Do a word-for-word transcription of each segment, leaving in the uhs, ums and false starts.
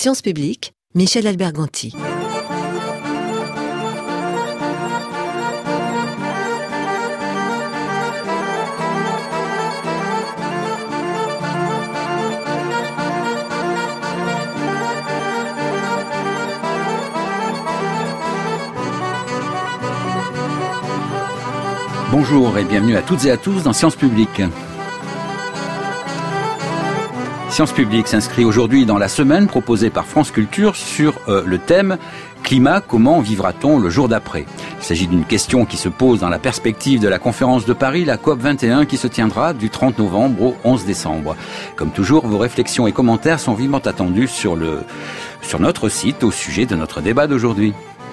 Sciences publiques, Michel Alberganti. Bonjour et bienvenue à toutes et à tous dans Sciences publiques. Sciences publiques s'inscrit aujourd'hui dans la semaine proposée par France Culture sur euh, le thème « Climat, comment vivra-t-on le jour d'après ?» Il s'agit d'une question qui se pose dans la perspective de la conférence de Paris, la COP vingt et un, qui se tiendra du trente novembre au onze décembre. Comme toujours, vos réflexions et commentaires sont vivement attendus sur, le, sur notre site au sujet de notre débat d'aujourd'hui.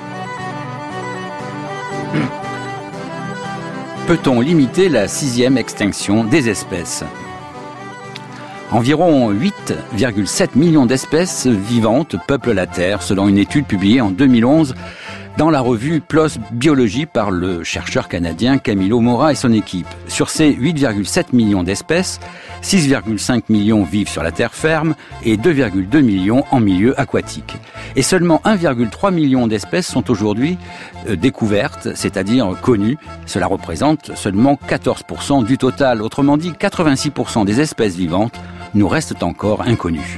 Peut-on limiter la sixième extinction des espèces ? Environ huit virgule sept millions d'espèces vivantes peuplent la Terre, selon une étude publiée en deux mille onze dans la revue PLOS Biologie par le chercheur canadien Camilo Mora et son équipe. Sur ces huit virgule sept millions d'espèces, six virgule cinq millions vivent sur la terre ferme et deux virgule deux millions en milieu aquatique. Et seulement un virgule trois million d'espèces sont aujourd'hui euh, découvertes, c'est-à-dire connues. Cela représente seulement quatorze pour cent du total. Autrement dit, quatre-vingt-six pour cent des espèces vivantes nous restent encore inconnues.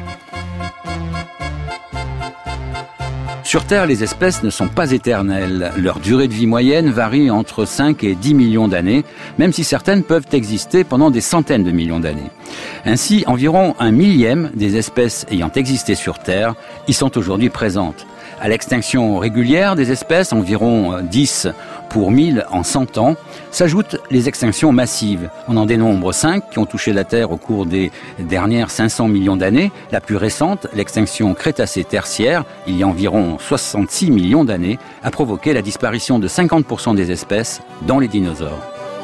Sur Terre, les espèces ne sont pas éternelles. Leur durée de vie moyenne varie entre cinq et dix millions d'années, même si certaines peuvent exister pendant des centaines de millions d'années. Ainsi, environ un millième des espèces ayant existé sur Terre y sont aujourd'hui présentes. À l'extinction régulière des espèces, environ dix pour mille en cent ans, s'ajoutent les extinctions massives. On en dénombre cinq qui ont touché la Terre au cours des dernières cinq cents millions d'années. La plus récente, l'extinction Crétacé-Tertiaire, il y a environ soixante-six millions d'années, a provoqué la disparition de cinquante pour cent des espèces, dont les dinosaures.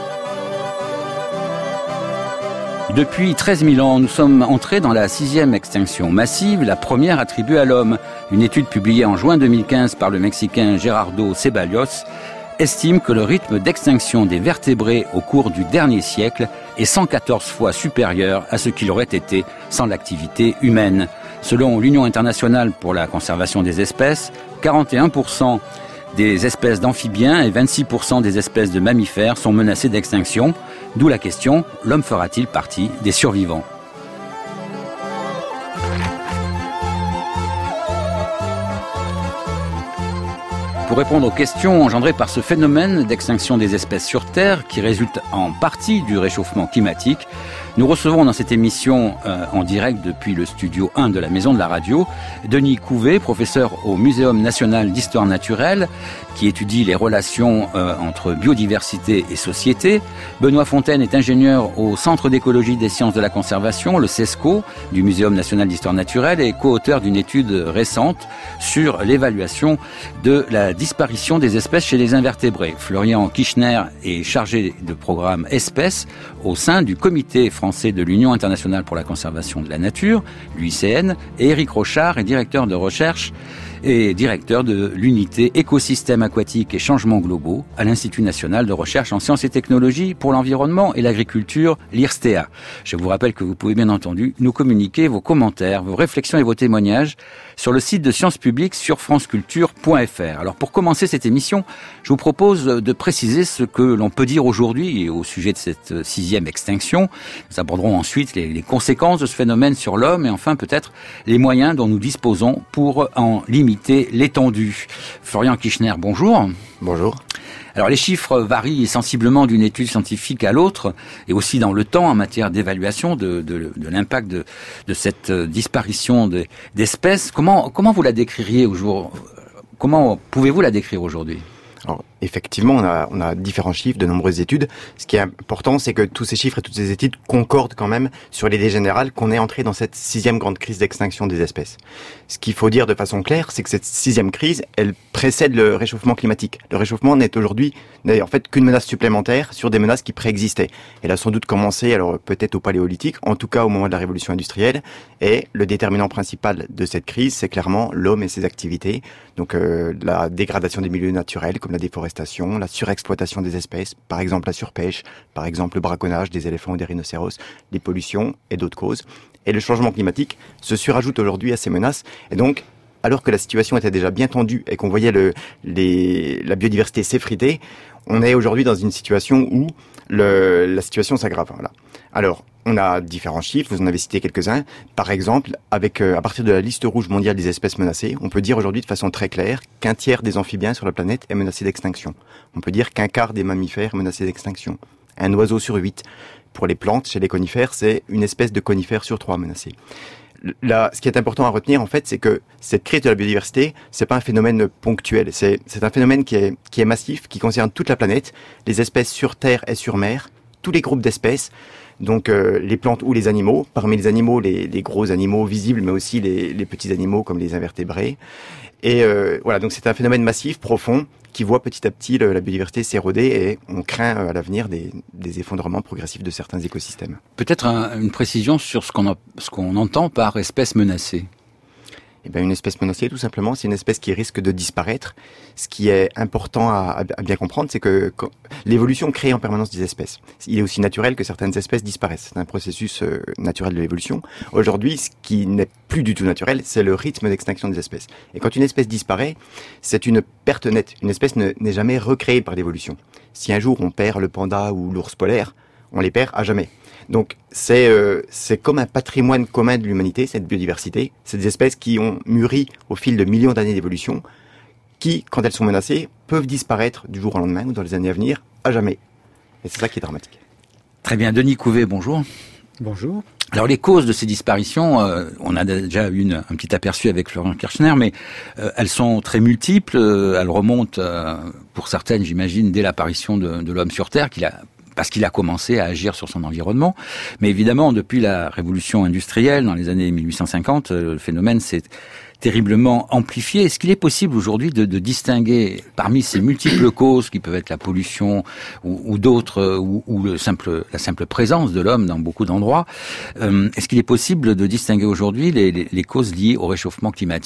Depuis treize mille ans, nous sommes entrés dans la sixième extinction massive, la première attribuée à l'homme. Une étude publiée en juin deux mille quinze par le Mexicain Gerardo Ceballos estime que le rythme d'extinction des vertébrés au cours du dernier siècle est cent quatorze fois supérieur à ce qu'il aurait été sans l'activité humaine. Selon l'Union internationale pour la conservation des espèces, quarante et un pour cent des espèces d'amphibiens et vingt-six pour cent des espèces de mammifères sont menacées d'extinction, d'où la question, l'homme fera-t-il partie des survivants ? Pour répondre aux questions engendrées par ce phénomène d'extinction des espèces sur Terre, qui résulte en partie du réchauffement climatique, nous recevons dans cette émission, euh, en direct depuis le studio un de la Maison de la Radio, Denis Couvé, professeur au Muséum national d'histoire naturelle, qui étudie les relations euh, entre biodiversité et société. Benoît Fontaine est ingénieur au Centre d'écologie des sciences de la conservation, le CESCO, du Muséum national d'histoire naturelle, et co-auteur d'une étude récente sur l'évaluation de la disparition des espèces chez les invertébrés. Florian Kirchner est chargé de programme espèces au sein du Comité français de l'Union internationale pour la conservation de la nature, l'U I C N, et Éric Rochard est directeur de recherche et directeur de l'unité écosystèmes aquatiques et changements globaux à l'Institut national de recherche en sciences et technologies pour l'environnement et l'agriculture, l'I R S T E A. Je vous rappelle que vous pouvez bien entendu nous communiquer vos commentaires, vos réflexions et vos témoignages sur le site de Sciences publiques sur franceculture point f r. Alors pour commencer cette émission, je vous propose de préciser ce que l'on peut dire aujourd'hui au sujet de cette sixième extinction. Nous aborderons ensuite les, les conséquences de ce phénomène sur l'homme et enfin peut-être les moyens dont nous disposons pour en limiter l'étendue. Florian Kirchner, bonjour. Bonjour. Alors les chiffres varient sensiblement d'une étude scientifique à l'autre et aussi dans le temps en matière d'évaluation de, de, de l'impact de, de cette disparition de, d'espèces. Comment, comment vous la décririez au jour, comment pouvez-vous la décrire aujourd'hui ? Alors, effectivement, on a, on a différents chiffres, de nombreuses études. Ce qui est important, c'est que tous ces chiffres et toutes ces études concordent quand même sur l'idée générale qu'on est entré dans cette sixième grande crise d'extinction des espèces. Ce qu'il faut dire de façon claire, c'est que cette sixième crise, elle précède le réchauffement climatique. Le réchauffement n'est aujourd'hui, n'est en fait qu'une menace supplémentaire sur des menaces qui préexistaient. Elle a sans doute commencé, alors peut-être au Paléolithique, en tout cas au moment de la révolution industrielle. Et le déterminant principal de cette crise, c'est clairement l'homme et ses activités. Donc euh, la dégradation des milieux naturels, comme la déforestation, la surexploitation des espèces, par exemple la surpêche, par exemple le braconnage des éléphants ou des rhinocéros, les pollutions et d'autres causes. Et le changement climatique se surajoute aujourd'hui à ces menaces. Et donc, alors que la situation était déjà bien tendue et qu'on voyait le, les, la biodiversité s'effriter, on est aujourd'hui dans une situation où le, la situation s'aggrave. Voilà. Alors, on a différents chiffres, vous en avez cité quelques-uns. Par exemple, avec euh, à partir de la liste rouge mondiale des espèces menacées, on peut dire aujourd'hui de façon très claire qu'un tiers des amphibiens sur la planète est menacé d'extinction. On peut dire qu'un quart des mammifères est menacé d'extinction. Un oiseau sur huit. Pour les plantes, chez les conifères, c'est une espèce de conifère sur trois menacée. Là, ce qui est important à retenir, en fait, c'est que cette crise de la biodiversité, c'est pas un phénomène ponctuel. C'est, c'est un phénomène qui est, qui est massif, qui concerne toute la planète, les espèces sur terre et sur mer, tous les groupes d'espèces, donc euh, les plantes ou les animaux. Parmi les animaux, les, les gros animaux visibles, mais aussi les, les petits animaux comme les invertébrés. Et euh, voilà, donc c'est un phénomène massif, profond, qui voit petit à petit le, la biodiversité s'éroder et on craint euh, à l'avenir des, des effondrements progressifs de certains écosystèmes. Peut-être un, une précision sur ce qu'on, a, ce qu'on entend par espèce menacée. Eh bien, une espèce menacée, tout simplement, c'est une espèce qui risque de disparaître. Ce qui est important à, à bien comprendre, c'est que quand, l'évolution crée en permanence des espèces. Il est aussi naturel que certaines espèces disparaissent. C'est un processus euh, naturel de l'évolution. Aujourd'hui, ce qui n'est plus du tout naturel, c'est le rythme d'extinction des espèces. Et quand une espèce disparaît, c'est une perte nette. Une espèce ne, n'est jamais recréée par l'évolution. Si un jour on perd le panda ou l'ours polaire, on les perd à jamais. Donc c'est euh, c'est comme un patrimoine commun de l'humanité, cette biodiversité. C'est des espèces qui ont mûri au fil de millions d'années d'évolution, qui, quand elles sont menacées, peuvent disparaître du jour au lendemain ou dans les années à venir, à jamais. Et c'est ça qui est dramatique. Très bien. Denis Couvet, bonjour. Bonjour. Alors les causes de ces disparitions, euh, on a déjà eu une, un petit aperçu avec Florian Kirchner, mais euh, elles sont très multiples. Euh, elles remontent, euh, pour certaines, j'imagine, dès l'apparition de, de l'homme sur Terre, qu'il a parce qu'il a commencé à agir sur son environnement. Mais évidemment, depuis la révolution industrielle, dans les années mille huit cent cinquante, le phénomène s'est terriblement amplifié. Est-ce qu'il est possible aujourd'hui de, de distinguer parmi ces multiples causes, qui peuvent être la pollution ou, ou d'autres, ou, ou le simple, la simple présence de l'homme dans beaucoup d'endroits, euh, est-ce qu'il est possible de distinguer aujourd'hui les, les, les causes liées au réchauffement climatique ?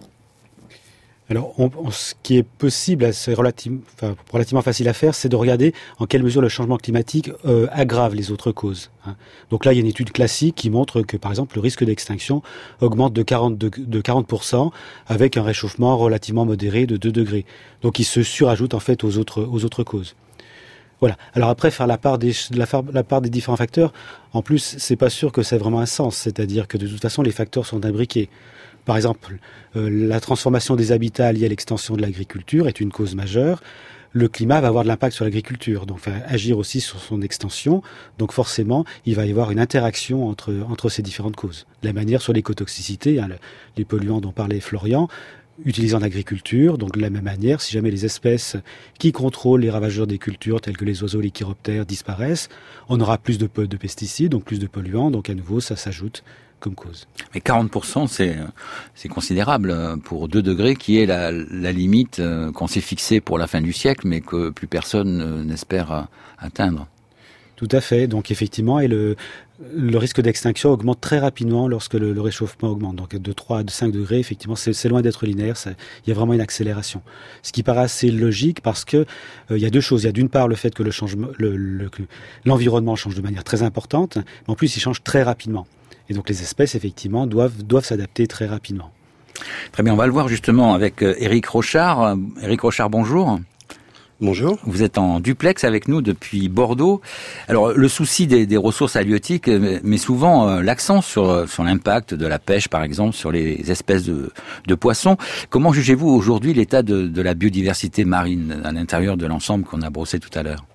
Alors, on, on, ce qui est possible, c'est relative, enfin, relativement facile à faire, c'est de regarder en quelle mesure le changement climatique euh, aggrave les autres causes. Hein. Donc là, il y a une étude classique qui montre que, par exemple, le risque d'extinction augmente de quarante, de, de quarante pour cent avec un réchauffement relativement modéré de deux degrés. Donc, il se surajoute en fait aux autres, aux autres causes. Voilà. Alors après, faire la part des, la, la part des différents facteurs, en plus, c'est pas sûr que ça ait vraiment un sens. C'est-à-dire que de toute façon, les facteurs sont imbriqués. Par exemple, euh, la transformation des habitats liée à l'extension de l'agriculture est une cause majeure. Le climat va avoir de l'impact sur l'agriculture, donc va agir aussi sur son extension. Donc forcément, il va y avoir une interaction entre, entre ces différentes causes. De la manière sur l'écotoxicité, hein, le, les polluants dont parlait Florian, utilisés en agriculture, donc de la même manière, si jamais les espèces qui contrôlent les ravageurs des cultures, tels que les oiseaux, les chiroptères, disparaissent, on aura plus de, de pesticides, donc plus de polluants, donc à nouveau, ça s'ajoute comme cause. Mais quarante pour cent, c'est, c'est considérable pour deux degrés, qui est la, la limite qu'on s'est fixée pour la fin du siècle, mais que plus personne n'espère atteindre. Tout à fait. Donc effectivement, et le, le risque d'extinction augmente très rapidement lorsque le, le réchauffement augmente. Donc de trois à cinq degrés, effectivement, c'est, c'est loin d'être linéaire. Ça, il y a vraiment une accélération. Ce qui paraît assez logique parce que euh, il y a deux choses. Il y a d'une part le fait que le changement, le, le, l'environnement change de manière très importante, mais en plus il change très rapidement. Et donc les espèces, effectivement, doivent, doivent s'adapter très rapidement. Très bien, on va le voir justement avec Éric Rochard. Éric Rochard, bonjour. Bonjour. Vous êtes en duplex avec nous depuis Bordeaux. Alors, le souci des, des ressources halieutiques met souvent euh, l'accent sur, sur l'impact de la pêche, par exemple, sur les espèces de, de poissons. Comment jugez-vous aujourd'hui l'état de, de la biodiversité marine à l'intérieur de l'ensemble qu'on a brossé tout à l'heure ?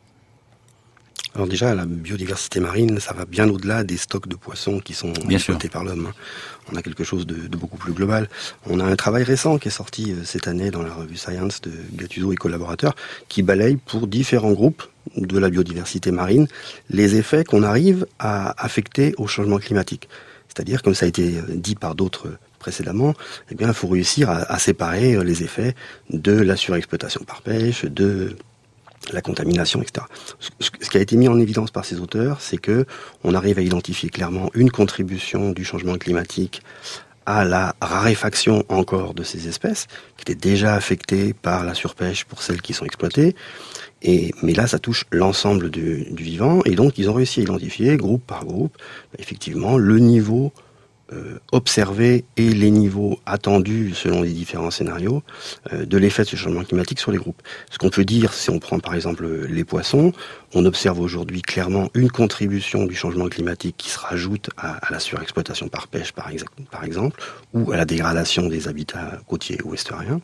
Alors déjà, la biodiversité marine, ça va bien au-delà des stocks de poissons qui sont bien exploités sûr. par l'homme. On a quelque chose de, de beaucoup plus global. On a un travail récent qui est sorti cette année dans la revue Science de Gattuso et collaborateurs, qui balaye pour différents groupes de la biodiversité marine les effets qu'on arrive à affecter au changement climatique. C'est-à-dire, comme ça a été dit par d'autres précédemment, eh bien, il faut réussir à, à séparer les effets de la surexploitation par pêche, de la contamination, et cetera. Ce qui a été mis en évidence par ces auteurs, c'est que on arrive à identifier clairement une contribution du changement climatique à la raréfaction encore de ces espèces, qui étaient déjà affectées par la surpêche pour celles qui sont exploitées. Et, mais là, ça touche l'ensemble du, du vivant, et donc ils ont réussi à identifier, groupe par groupe, effectivement, le niveau euh, observé et les niveaux attendus selon les différents scénarios euh, de l'effet de ce changement climatique sur les groupes. Ce qu'on peut dire, si on prend par exemple les poissons, on observe aujourd'hui clairement une contribution du changement climatique qui se rajoute à, à la surexploitation par pêche, par, exa- par exemple, ou à la dégradation des habitats côtiers ou estuariens.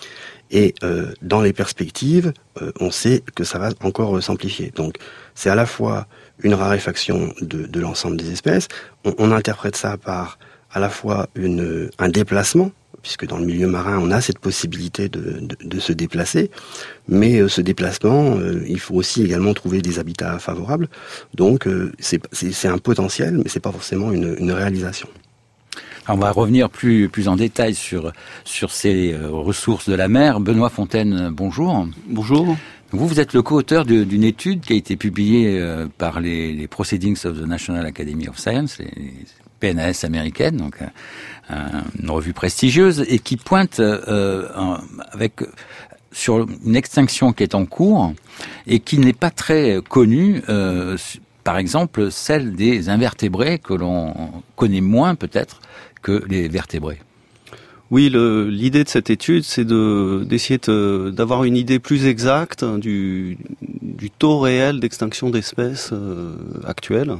Et euh, dans les perspectives, euh, on sait que ça va encore euh, s'amplifier. Donc, c'est à la fois une raréfaction de, de l'ensemble des espèces. On, on interprète ça par à la fois une, un déplacement, puisque dans le milieu marin, on a cette possibilité de, de, de se déplacer. Mais euh, ce déplacement, euh, il faut aussi également trouver des habitats favorables. Donc, euh, c'est, c'est, c'est un potentiel, mais c'est pas forcément une, une réalisation. Alors on va revenir plus plus en détail sur sur ces euh, ressources de la mer. Benoît Fontaine, bonjour. Bonjour. Vous, vous êtes le co-auteur de, d'une étude qui a été publiée euh, par les, les Proceedings of the National Academy of Science, les, les P N A S américaines, donc euh, une revue prestigieuse, et qui pointe euh, un, avec sur une extinction qui est en cours et qui n'est pas très connue. Euh, par exemple, celle des invertébrés que l'on connaît moins peut-être que les vertébrés. Oui, le, l'idée de cette étude, c'est de, d'essayer de, d'avoir une idée plus exacte du, du taux réel d'extinction d'espèces euh, actuelles.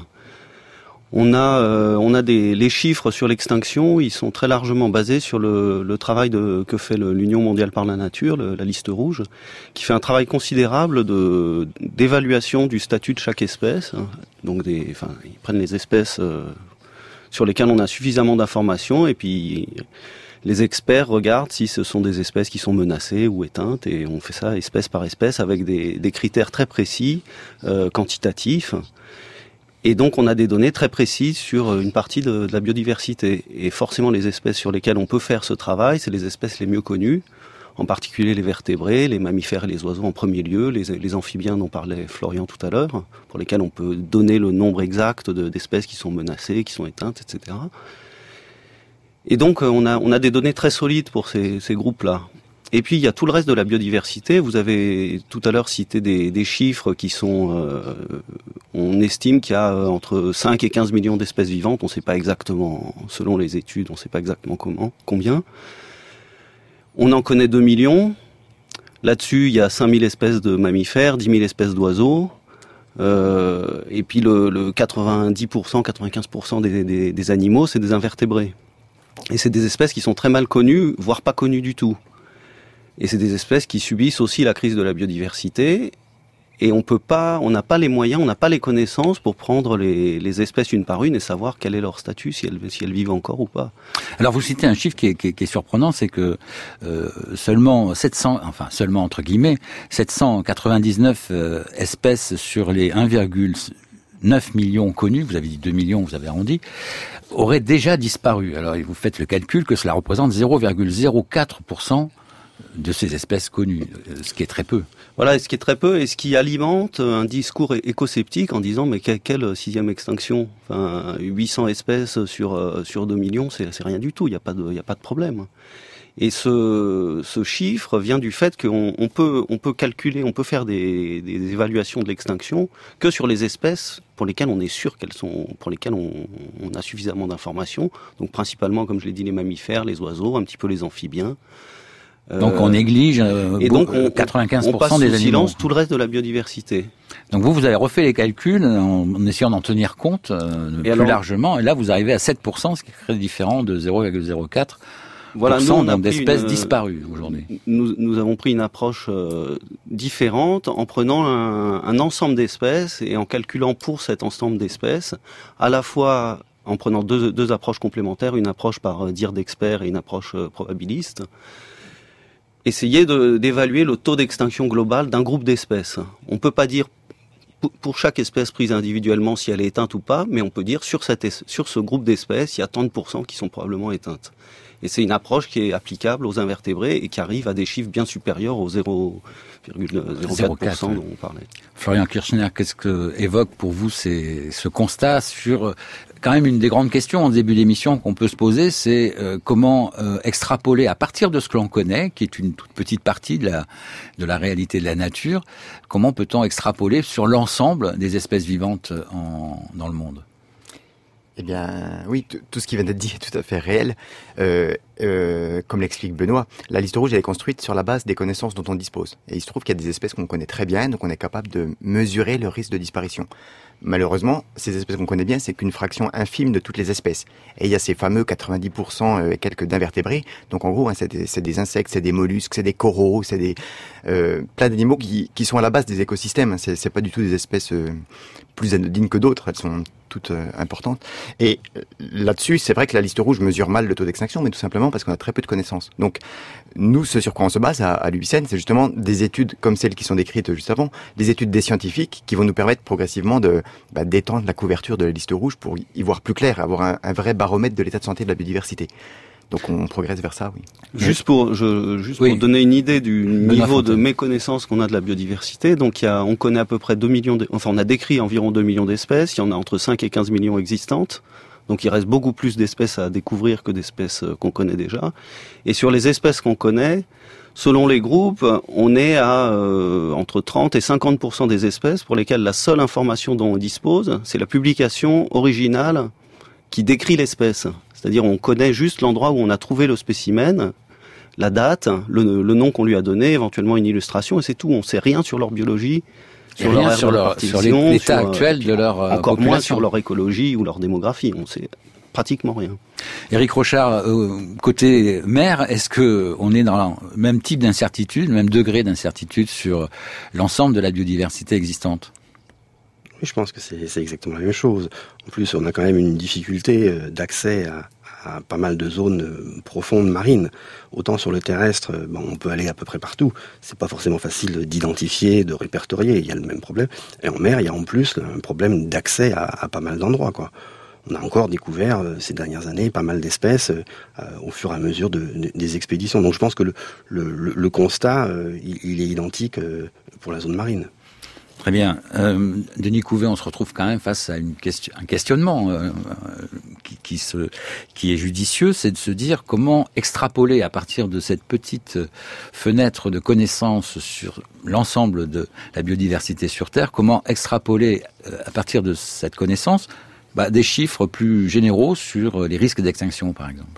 On a, euh, on a des, les chiffres sur l'extinction, ils sont très largement basés sur le, le travail de, que fait le, l'Union mondiale par la nature, le, la liste rouge, qui fait un travail considérable de, d'évaluation du statut de chaque espèce. Donc, des, enfin, ils prennent les espèces euh, sur lesquelles on a suffisamment d'informations, et puis les experts regardent si ce sont des espèces qui sont menacées ou éteintes, et on fait ça espèce par espèce avec des, des critères très précis, euh, quantitatifs. Et donc on a des données très précises sur une partie de, de la biodiversité. Et forcément les espèces sur lesquelles on peut faire ce travail, c'est les espèces les mieux connues, en particulier les vertébrés, les mammifères et les oiseaux en premier lieu, les, les amphibiens dont parlait Florian tout à l'heure, pour lesquels on peut donner le nombre exact de, d'espèces qui sont menacées, qui sont éteintes, et cetera. Et donc on a, on a des données très solides pour ces, ces groupes-là. Et puis il y a tout le reste de la biodiversité. Vous avez tout à l'heure cité des, des chiffres qui sont... Euh, on estime qu'il y a entre cinq et quinze millions d'espèces vivantes. On ne sait pas exactement, selon les études, on ne sait pas exactement comment, combien. On en connaît deux millions. Là-dessus, il y a cinq mille espèces de mammifères, dix mille espèces d'oiseaux. Euh, et puis le, le quatre-vingt-dix pour cent, quatre-vingt-quinze pour cent des, des, des animaux, c'est des invertébrés. Et c'est des espèces qui sont très mal connues, voire pas connues du tout. Et c'est des espèces qui subissent aussi la crise de la biodiversité. Et on peut pas, on n'a pas les moyens, on n'a pas les connaissances pour prendre les, les espèces une par une et savoir quel est leur statut, si elles, si elles vivent encore ou pas. Alors vous citez un chiffre qui est, qui est, qui est surprenant, c'est que euh, seulement sept cents, enfin seulement entre guillemets, sept cent quatre-vingt-dix-neuf euh, espèces sur les un virgule neuf millions connus, vous avez dit deux millions, vous avez arrondi, auraient déjà disparu. Alors vous faites le calcul que cela représente zéro virgule zéro quatre pour cent de ces espèces connues, ce qui est très peu. Voilà, ce qui est très peu et ce qui alimente un discours éco-sceptique en disant mais quelle, quelle sixième extinction, enfin huit cents espèces sur euh, sur deux millions, c'est c'est rien du tout, il y a pas de il y a pas de problème. Et ce ce chiffre vient du fait qu'on on peut on peut calculer, on peut faire des des évaluations de l'extinction que sur les espèces pour lesquelles on est sûr qu'elles sont, pour lesquelles on, on a suffisamment d'informations. Donc principalement, comme je l'ai dit, les mammifères, les oiseaux, un petit peu les amphibiens. Donc on néglige euh, et donc on, quatre-vingt-quinze pour cent on passe des sous animaux. silence tout le reste de la biodiversité. Donc vous, vous avez refait les calculs en, en essayant d'en tenir compte euh, plus alors, largement, et là vous arrivez à sept pour cent, ce qui est très différent de zéro virgule zéro quatre pour cent voilà, nous, on a d'espèces une, disparues aujourd'hui. Nous, nous avons pris une approche euh, différente en prenant un, un ensemble d'espèces et en calculant pour cet ensemble d'espèces, à la fois en prenant deux, deux approches complémentaires, une approche par dire d'experts et une approche euh, probabiliste. Essayer de, d'évaluer le taux d'extinction global d'un groupe d'espèces. On peut pas dire pour chaque espèce prise individuellement si elle est éteinte ou pas, mais on peut dire sur, cette, sur ce groupe d'espèces, il y a tant de pourcents qui sont probablement éteintes. Et c'est une approche qui est applicable aux invertébrés et qui arrive à des chiffres bien supérieurs aux zéro virgule zéro quatre pour cent dont on parlait. Florian Kirchner, qu'est-ce que évoque pour vous ces, ce constat sur quand même une des grandes questions en début d'émission qu'on peut se poser, c'est euh, comment euh, extrapoler à partir de ce que l'on connaît, qui est une toute petite partie de la, de la réalité de la nature, comment peut-on extrapoler sur l'ensemble des espèces vivantes en, dans le monde ? Eh bien, oui, tout ce qui vient d'être dit est tout à fait réel. Euh, euh, comme l'explique Benoît, la liste rouge elle est construite sur la base des connaissances dont on dispose. Et il se trouve qu'il y a des espèces qu'on connaît très bien, donc on est capable de mesurer le risque de disparition. Malheureusement, ces espèces qu'on connaît bien, c'est qu'une fraction infime de toutes les espèces. Et il y a ces fameux quatre-vingt-dix pour cent et quelques d'invertébrés. Donc en gros, hein, c'est, des, c'est des insectes, c'est des mollusques, c'est des coraux, c'est des euh, plein d'animaux qui, qui sont à la base des écosystèmes. C'est, c'est pas du tout des espèces euh, plus anodines que d'autres. Elles sont toutes euh, importantes. Et euh, là-dessus, c'est vrai que la liste rouge mesure mal le taux d'extinction, mais tout simplement parce qu'on a très peu de connaissances. Donc nous, ce sur quoi on se base à, à l'U I C N, c'est justement des études comme celles qui sont décrites juste avant, des études des scientifiques qui vont nous permettre progressivement de bah, d'étendre la couverture de la liste rouge pour y voir plus clair, avoir un, un vrai baromètre de l'état de santé de la biodiversité. Donc on progresse vers ça, oui. Juste pour, je, juste oui. pour donner une idée du niveau de méconnaissance qu'on a de la biodiversité, donc il y a, on connaît à peu près deux millions, de, enfin on a décrit environ deux millions d'espèces, il y en a entre cinq et quinze millions existantes, donc il reste beaucoup plus d'espèces à découvrir que d'espèces qu'on connaît déjà. Et sur les espèces qu'on connaît, selon les groupes, on est à euh, entre trente et cinquante pour cent des espèces pour lesquelles la seule information dont on dispose, c'est la publication originale qui décrit l'espèce. C'est-à-dire on connaît juste l'endroit où on a trouvé le spécimen, la date, le, le nom qu'on lui a donné, éventuellement une illustration, et c'est tout. On ne sait rien sur leur biologie, sur leur, sur, leur, sur l'état sur, actuel de leur euh, encore population. Moins sur leur écologie ou leur démographie. On sait pratiquement rien. Éric Rochard, euh, côté mer, est-ce que on est dans le même type d'incertitude, le même degré d'incertitude sur l'ensemble de la biodiversité existante ? Oui, je pense que c'est, c'est exactement la même chose. En plus, on a quand même une difficulté d'accès à, à pas mal de zones profondes marines. Autant sur le terrestre, bon, on peut aller à peu près partout. C'est pas forcément facile d'identifier, de répertorier. Il y a le même problème. Et en mer, il y a en plus un problème d'accès à, à pas mal d'endroits, quoi. On a encore découvert euh, ces dernières années pas mal d'espèces euh, au fur et à mesure de, de, des expéditions. Donc je pense que le, le, le constat, euh, il, il est identique euh, pour la zone marine. Très bien. Euh, Denis Couvé, on se retrouve quand même face à une question, un questionnement euh, qui, qui, se, qui est judicieux, c'est de se dire comment extrapoler à partir de cette petite fenêtre de connaissances sur l'ensemble de la biodiversité sur Terre, comment extrapoler euh, à partir de cette connaissance bah, des chiffres plus généraux sur les risques d'extinction, par exemple.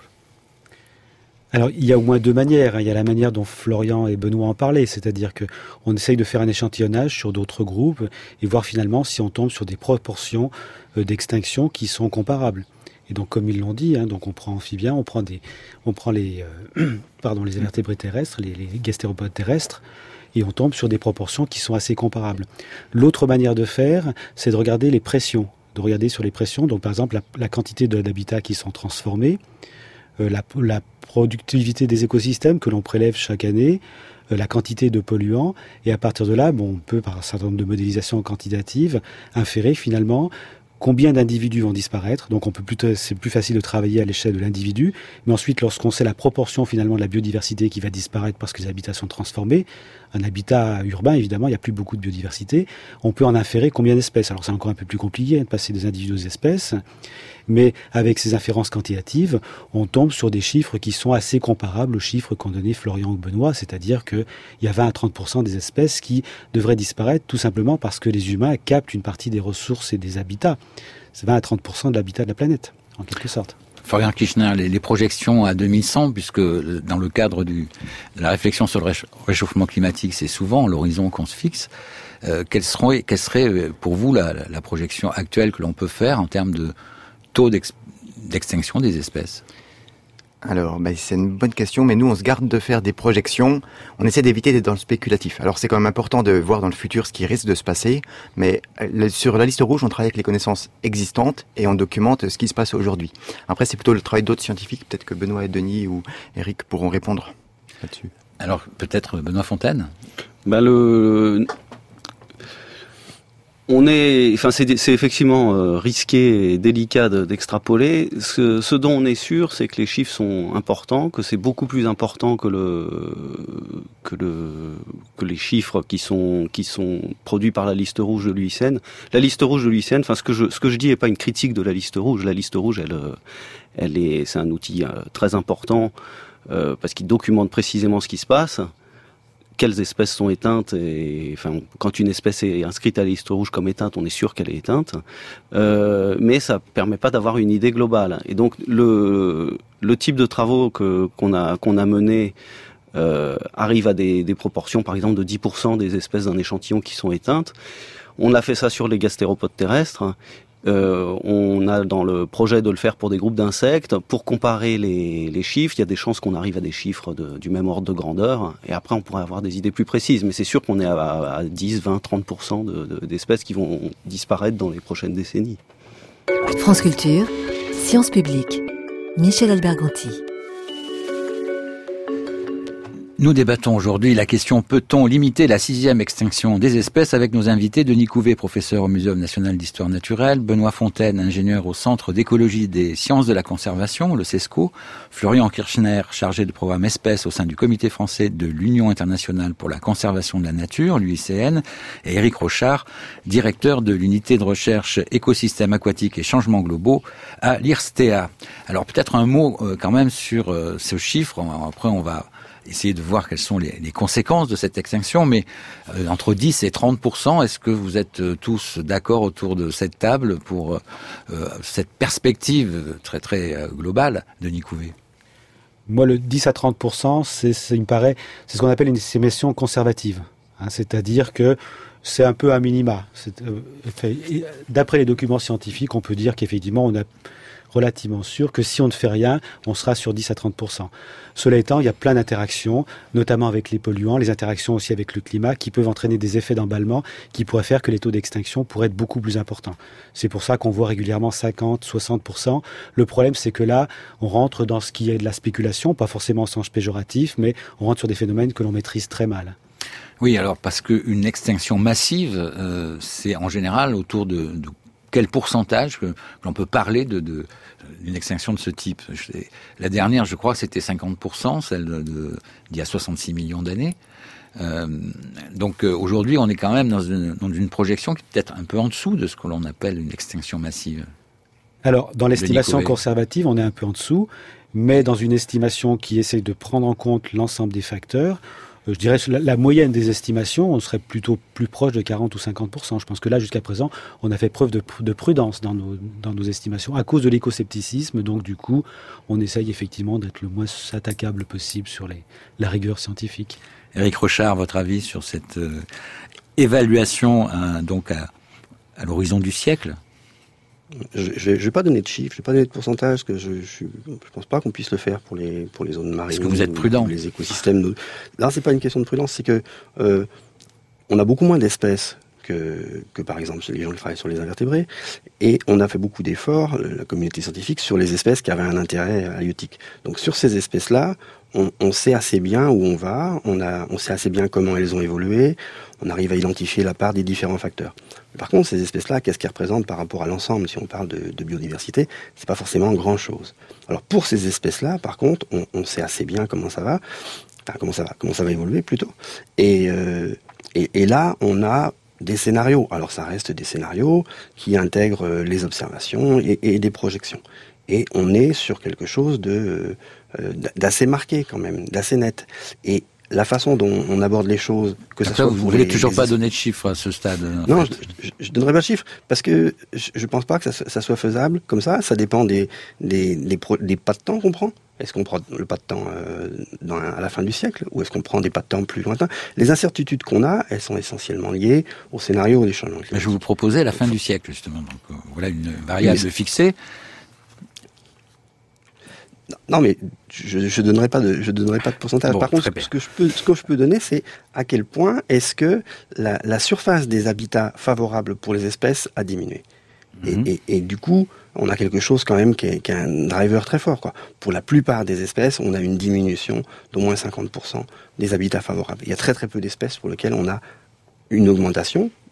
Alors, il y a au moins deux manières. Il y a la manière dont Florian et Benoît en parlaient, c'est-à-dire que on essaye de faire un échantillonnage sur d'autres groupes et voir finalement si on tombe sur des proportions d'extinction qui sont comparables. Et donc, comme ils l'ont dit, hein, donc on prend amphibiens, on prend des, on prend les, euh, pardon, les invertébrés terrestres, les, les gastéropodes terrestres, et on tombe sur des proportions qui sont assez comparables. L'autre manière de faire, c'est de regarder les pressions, de regarder sur les pressions. Donc, par exemple, la, la quantité de, d'habitats qui sont transformés. Euh, la, la productivité des écosystèmes que l'on prélève chaque année, euh, la quantité de polluants, et à partir de là, bon, on peut, par un certain nombre de modélisations quantitatives, inférer finalement combien d'individus vont disparaître. Donc on peut plutôt, c'est plus facile de travailler à l'échelle de l'individu, mais ensuite lorsqu'on sait la proportion finalement de la biodiversité qui va disparaître parce que les habitats sont transformés, un habitat urbain évidemment il n'y a plus beaucoup de biodiversité, on peut en inférer combien d'espèces. Alors c'est encore un peu plus compliqué hein, de passer des individus aux espèces, mais avec ces inférences quantitatives, on tombe sur des chiffres qui sont assez comparables aux chiffres qu'ont donné Florian ou Benoît, c'est-à-dire qu'il y a vingt à trente pour cent des espèces qui devraient disparaître tout simplement parce que les humains captent une partie des ressources et des habitats. C'est vingt à trente pour cent de l'habitat de la planète, en quelque sorte. Florian Kirchner, les, les projections à deux mille cent, puisque dans le cadre du, de la réflexion sur le réchauffement climatique, c'est souvent l'horizon qu'on se fixe, euh, quelle, serait, quelle serait pour vous la, la projection actuelle que l'on peut faire en termes de taux d'ex, d'extinction des espèces? Alors, bah, c'est une bonne question, mais nous, on se garde de faire des projections. On essaie d'éviter d'être dans le spéculatif. Alors, c'est quand même important de voir dans le futur ce qui risque de se passer, mais sur la liste rouge, on travaille avec les connaissances existantes et on documente ce qui se passe aujourd'hui. Après, c'est plutôt le travail d'autres scientifiques, peut-être que Benoît et Denis ou Éric pourront répondre là-dessus. Alors, peut-être Benoît Fontaine ? Bah, le... On est, enfin, c'est, c'est effectivement euh, risqué et délicat de, d'extrapoler. Ce, ce dont on est sûr, c'est que les chiffres sont importants, que c'est beaucoup plus important que le que le que les chiffres qui sont qui sont produits par la liste rouge de l'U I C N. La liste rouge de l'U I C N, enfin, ce que je ce que je dis est pas une critique de la liste rouge. La liste rouge, elle, elle est, c'est un outil euh, très important euh, parce qu'il documente précisément ce qui se passe. Quelles espèces sont éteintes et enfin quand une espèce est inscrite à la liste rouge comme éteinte, on est sûr qu'elle est éteinte, euh, mais ça permet pas d'avoir une idée globale. Et donc le le type de travaux que qu'on a qu'on a mené euh, arrive à des, des proportions, par exemple de dix pour cent des espèces d'un échantillon qui sont éteintes. On a fait ça sur les gastéropodes terrestres. Euh, on a dans le projet de le faire pour des groupes d'insectes. Pour comparer les, les chiffres, il y a des chances qu'on arrive à des chiffres de, du même ordre de grandeur. Et après, on pourrait avoir des idées plus précises. Mais c'est sûr qu'on est à, à dix, vingt, trente pour cent de, de, d'espèces qui vont disparaître dans les prochaines décennies. France Culture, Sciences publiques. Michel Alberganti. Nous débattons aujourd'hui la question « Peut-on limiter la sixième extinction des espèces ?» avec nos invités Denis Couvé, professeur au Muséum national d'histoire naturelle, Benoît Fontaine, ingénieur au Centre d'écologie des sciences de la conservation, le CESCO, Florian Kirchner, chargé de programme espèces au sein du Comité français de l'Union internationale pour la conservation de la nature, l'U I C N, et Éric Rochard, directeur de l'unité de recherche écosystèmes aquatiques et changements globaux à l'I R S T A. Alors peut-être un mot euh, quand même sur euh, ce chiffre, après on va essayer de voir quelles sont les, les conséquences de cette extinction, mais euh, entre dix et trente pour cent, est-ce que vous êtes euh, tous d'accord autour de cette table pour euh, cette perspective très très euh, globale, Denis Couvé? Moi, le dix à trente pour cent, c'est, c'est, il me paraît, c'est ce qu'on appelle une estimation conservative. Hein, c'est-à-dire que c'est un peu un minima. C'est, euh, fait, d'après les documents scientifiques, on peut dire qu'effectivement, on a relativement sûr que si on ne fait rien, on sera sur dix à trente pour cent. Cela étant, il y a plein d'interactions, notamment avec les polluants, les interactions aussi avec le climat, qui peuvent entraîner des effets d'emballement qui pourraient faire que les taux d'extinction pourraient être beaucoup plus importants. C'est pour ça qu'on voit régulièrement cinquante, soixante pour cent. Le problème, c'est que là, on rentre dans ce qui est de la spéculation, pas forcément en sens péjoratif, mais on rentre sur des phénomènes que l'on maîtrise très mal. Oui, alors parce qu'une extinction massive, euh, c'est en général autour de, de quel pourcentage que, que l'on peut parler de, de, d'une extinction de ce type? La dernière, je crois que c'était cinquante pour cent, celle de, de, d'il y a soixante-six millions d'années. Euh, donc euh, aujourd'hui, on est quand même dans une, dans une projection qui est peut-être un peu en dessous de ce que l'on appelle une extinction massive. Alors, dans l'estimation conservative, on est un peu en dessous, mais dans une estimation qui essaie de prendre en compte l'ensemble des facteurs, je dirais la, la moyenne des estimations, on serait plutôt plus proche de quarante ou cinquante pour cent. Je pense que là, jusqu'à présent, on a fait preuve de, de prudence dans nos, dans nos estimations à cause de l'écoscepticisme. Donc, du coup, on essaye effectivement d'être le moins attaquable possible sur les, la rigueur scientifique. Éric Rochard, votre avis sur cette euh, évaluation euh, donc à, à l'horizon du siècle? Je ne vais pas donner de chiffres, je ne vais pas donner de pourcentage, parce que je ne pense pas qu'on puisse le faire pour les, pour les zones marines. Est-ce que vous êtes prudent? Les écosystèmes. Là, c'est pas une question de prudence, c'est que euh, on a beaucoup moins d'espèces que, que par exemple les gens qui travaillent sur les invertébrés, et on a fait beaucoup d'efforts, la communauté scientifique, sur les espèces qui avaient un intérêt halieutique. Donc sur ces espèces-là, on, on sait assez bien où on va, on, a, on sait assez bien comment elles ont évolué, on arrive à identifier la part des différents facteurs. Par contre, ces espèces-là, qu'est-ce qu'elles représentent par rapport à l'ensemble? Si on parle de, de biodiversité, c'est pas forcément grand-chose. Alors pour ces espèces-là, par contre, on, on sait assez bien comment ça va, enfin comment ça va, comment ça va évoluer plutôt. Et, euh, et, et là, on a des scénarios. Alors ça reste des scénarios qui intègrent les observations et, et des projections. Et on est sur quelque chose de euh, d'assez marqué quand même, d'assez net. Et la façon dont on aborde les choses, que ça soit vous ne voulez les, toujours les... pas donner de chiffres à ce stade? Non, je, je, je donnerai pas de chiffres parce que je, je pense pas que ça, ça soit faisable comme ça. Ça dépend des des des, pro, des pas de temps qu'on prend. Est-ce qu'on prend le pas de temps euh, dans, à la fin du siècle ou est-ce qu'on prend des pas de temps plus lointains? Les incertitudes qu'on a, elles sont essentiellement liées au scénario des changements climatiques. Je vous proposais la fin du siècle justement. Donc euh, voilà une variable oui, fixée. Non, mais je je donnerai pas de je donnerai pas de pourcentage. Bon, par contre, ce que je peux ce que je peux donner, c'est à quel point est-ce que la, la surface des habitats favorables pour les espèces a diminué. Mm-hmm. Et, et, et du coup, on a quelque chose quand même qui est, qui est un driver très fort, quoi. Pour la plupart des espèces, on a une diminution d'au moins cinquante pour cent des habitats favorables. Il y a très très peu d'espèces pour lesquelles on a une augmentation,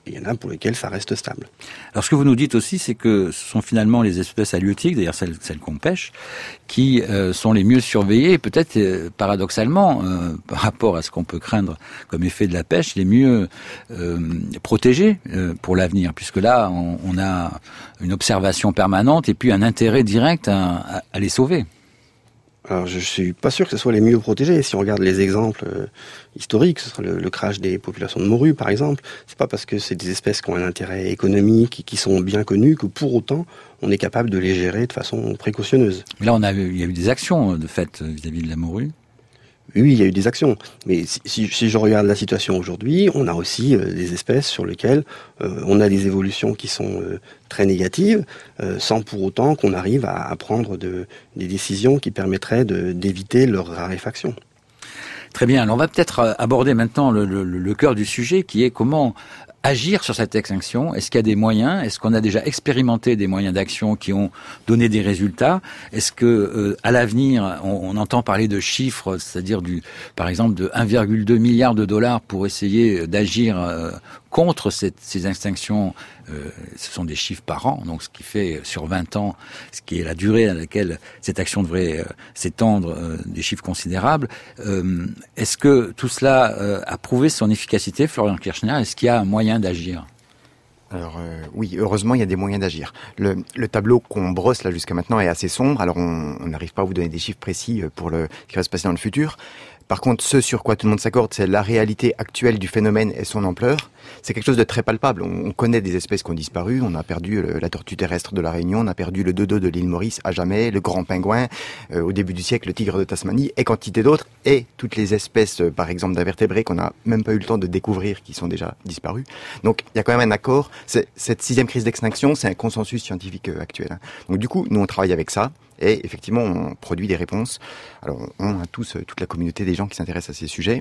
et il y en a pour lesquels ça reste stable. Alors ce que vous nous dites aussi, c'est que ce sont finalement les espèces halieutiques, d'ailleurs celles, celles qu'on pêche, qui euh, sont les mieux surveillées, et peut-être euh, paradoxalement, euh, par rapport à ce qu'on peut craindre comme effet de la pêche, les mieux euh, protégées euh, pour l'avenir, puisque là, on, on a une observation permanente et puis un intérêt direct à, à, à les sauver. Alors, je suis pas sûr que ce soit les mieux protégés. Si on regarde les exemples euh, historiques, ce sera le, le crash des populations de morues, par exemple. C'est pas parce que c'est des espèces qui ont un intérêt économique et qui sont bien connues que pour autant, on est capable de les gérer de façon précautionneuse. Mais là, on a eu, il y a eu des actions, de fait, vis-à-vis de la morue. Oui, il y a eu des actions. Mais si, si, si je regarde la situation aujourd'hui, on a aussi euh, des espèces sur lesquelles euh, on a des évolutions qui sont euh, très négatives, euh, sans pour autant qu'on arrive à, à prendre de, des décisions qui permettraient de, d'éviter leur raréfaction. Très bien. Alors on va peut-être aborder maintenant le, le, le cœur du sujet, qui est comment agir sur cette extinction. Est-ce qu'il y a des moyens? Est-ce qu'on a déjà expérimenté des moyens d'action qui ont donné des résultats? Est-ce que euh, à l'avenir, on, on entend parler de chiffres, c'est-à-dire du, par exemple, de un virgule deux milliard de dollars pour essayer d'agir euh, contre cette, ces extinctions? euh, Ce sont des chiffres par an, donc ce qui fait sur vingt ans, ce qui est la durée à laquelle cette action devrait euh, s'étendre, euh, des chiffres considérables. Euh, est-ce que tout cela euh, a prouvé son efficacité, Florian Kirchner? Est-ce qu'il y a un moyen d'agir? Alors euh, oui, heureusement, il y a des moyens d'agir. Le, le tableau qu'on brosse là jusqu'à maintenant est assez sombre, alors on n'arrive pas à vous donner des chiffres précis pour le ce qui va se passer dans le futur. Par contre, ce sur quoi tout le monde s'accorde, c'est la réalité actuelle du phénomène et son ampleur. C'est quelque chose de très palpable. On connaît des espèces qui ont disparu. On a perdu le, la tortue terrestre de la Réunion, on a perdu le dodo de l'île Maurice à jamais, le grand pingouin, euh, au début du siècle, le tigre de Tasmanie, et quantité d'autres, et toutes les espèces, euh, par exemple, d'invertébrés qu'on n'a même pas eu le temps de découvrir, qui sont déjà disparues. Donc, il y a quand même un accord. C'est, cette sixième crise d'extinction, c'est un consensus scientifique euh, actuel. Hein. Donc, du coup, nous, on travaille avec ça. Et effectivement, on produit des réponses. Alors, on a tous, toute la communauté des gens qui s'intéressent à ces sujets.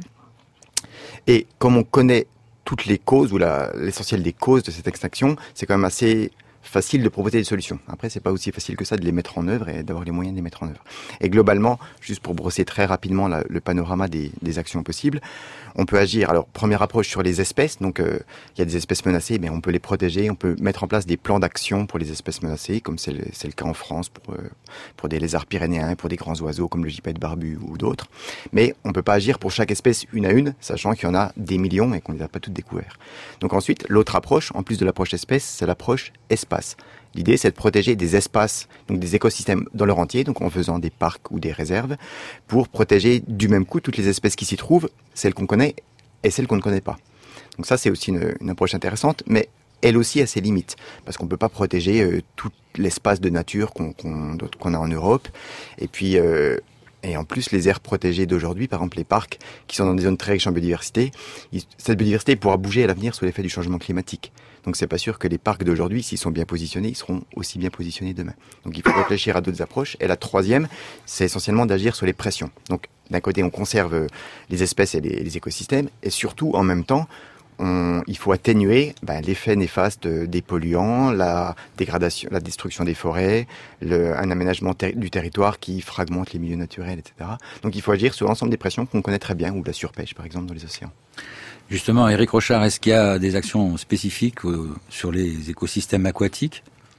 Et comme on connaît toutes les causes, ou la, l'essentiel des causes de cette extinction, c'est quand même assez facile de proposer des solutions. Après, c'est pas aussi facile que ça de les mettre en œuvre et d'avoir les moyens de les mettre en œuvre. Et globalement, juste pour brosser très rapidement la, le panorama des, des actions possibles, on peut agir. Alors, première approche sur les espèces. Donc, il euh, y a des espèces menacées, mais on peut les protéger. On peut mettre en place des plans d'action pour les espèces menacées, comme c'est le, c'est le cas en France pour euh, pour des lézards pyrénéens, pour des grands oiseaux comme le gypaète barbu ou d'autres. Mais on peut pas agir pour chaque espèce une à une, sachant qu'il y en a des millions et qu'on les a pas toutes découvertes. Donc ensuite, l'autre approche, en plus de l'approche espèce, c'est l'approche espace. L'idée, c'est de protéger des espaces, donc des écosystèmes dans leur entier, donc en faisant des parcs ou des réserves, pour protéger du même coup toutes les espèces qui s'y trouvent, celles qu'on connaît et celles qu'on ne connaît pas. Donc ça, c'est aussi une, une approche intéressante, mais elle aussi a ses limites, parce qu'on ne peut pas protéger euh, tout l'espace de nature qu'on, qu'on, qu'on a en Europe, et puis... Euh, Et en plus, les aires protégées d'aujourd'hui, par exemple les parcs, qui sont dans des zones très riches en biodiversité, cette biodiversité pourra bouger à l'avenir sous l'effet du changement climatique. Donc c'est pas sûr que les parcs d'aujourd'hui, s'ils sont bien positionnés, ils seront aussi bien positionnés demain. Donc il faut réfléchir à d'autres approches. Et la troisième, c'est essentiellement d'agir sur les pressions. Donc d'un côté, on conserve les espèces et les, les écosystèmes, et surtout, en même temps, On, il faut atténuer ben, l'effet néfaste des polluants, la dégradation, la destruction des forêts, le, un aménagement ter- du territoire qui fragmente les milieux naturels, et cetera. Donc il faut agir sur l'ensemble des pressions qu'on connaît très bien, ou la surpêche par exemple dans les océans. Justement, Éric Rochard, est-ce qu'il y a des actions spécifiques euh, sur les écosystèmes aquatiques ?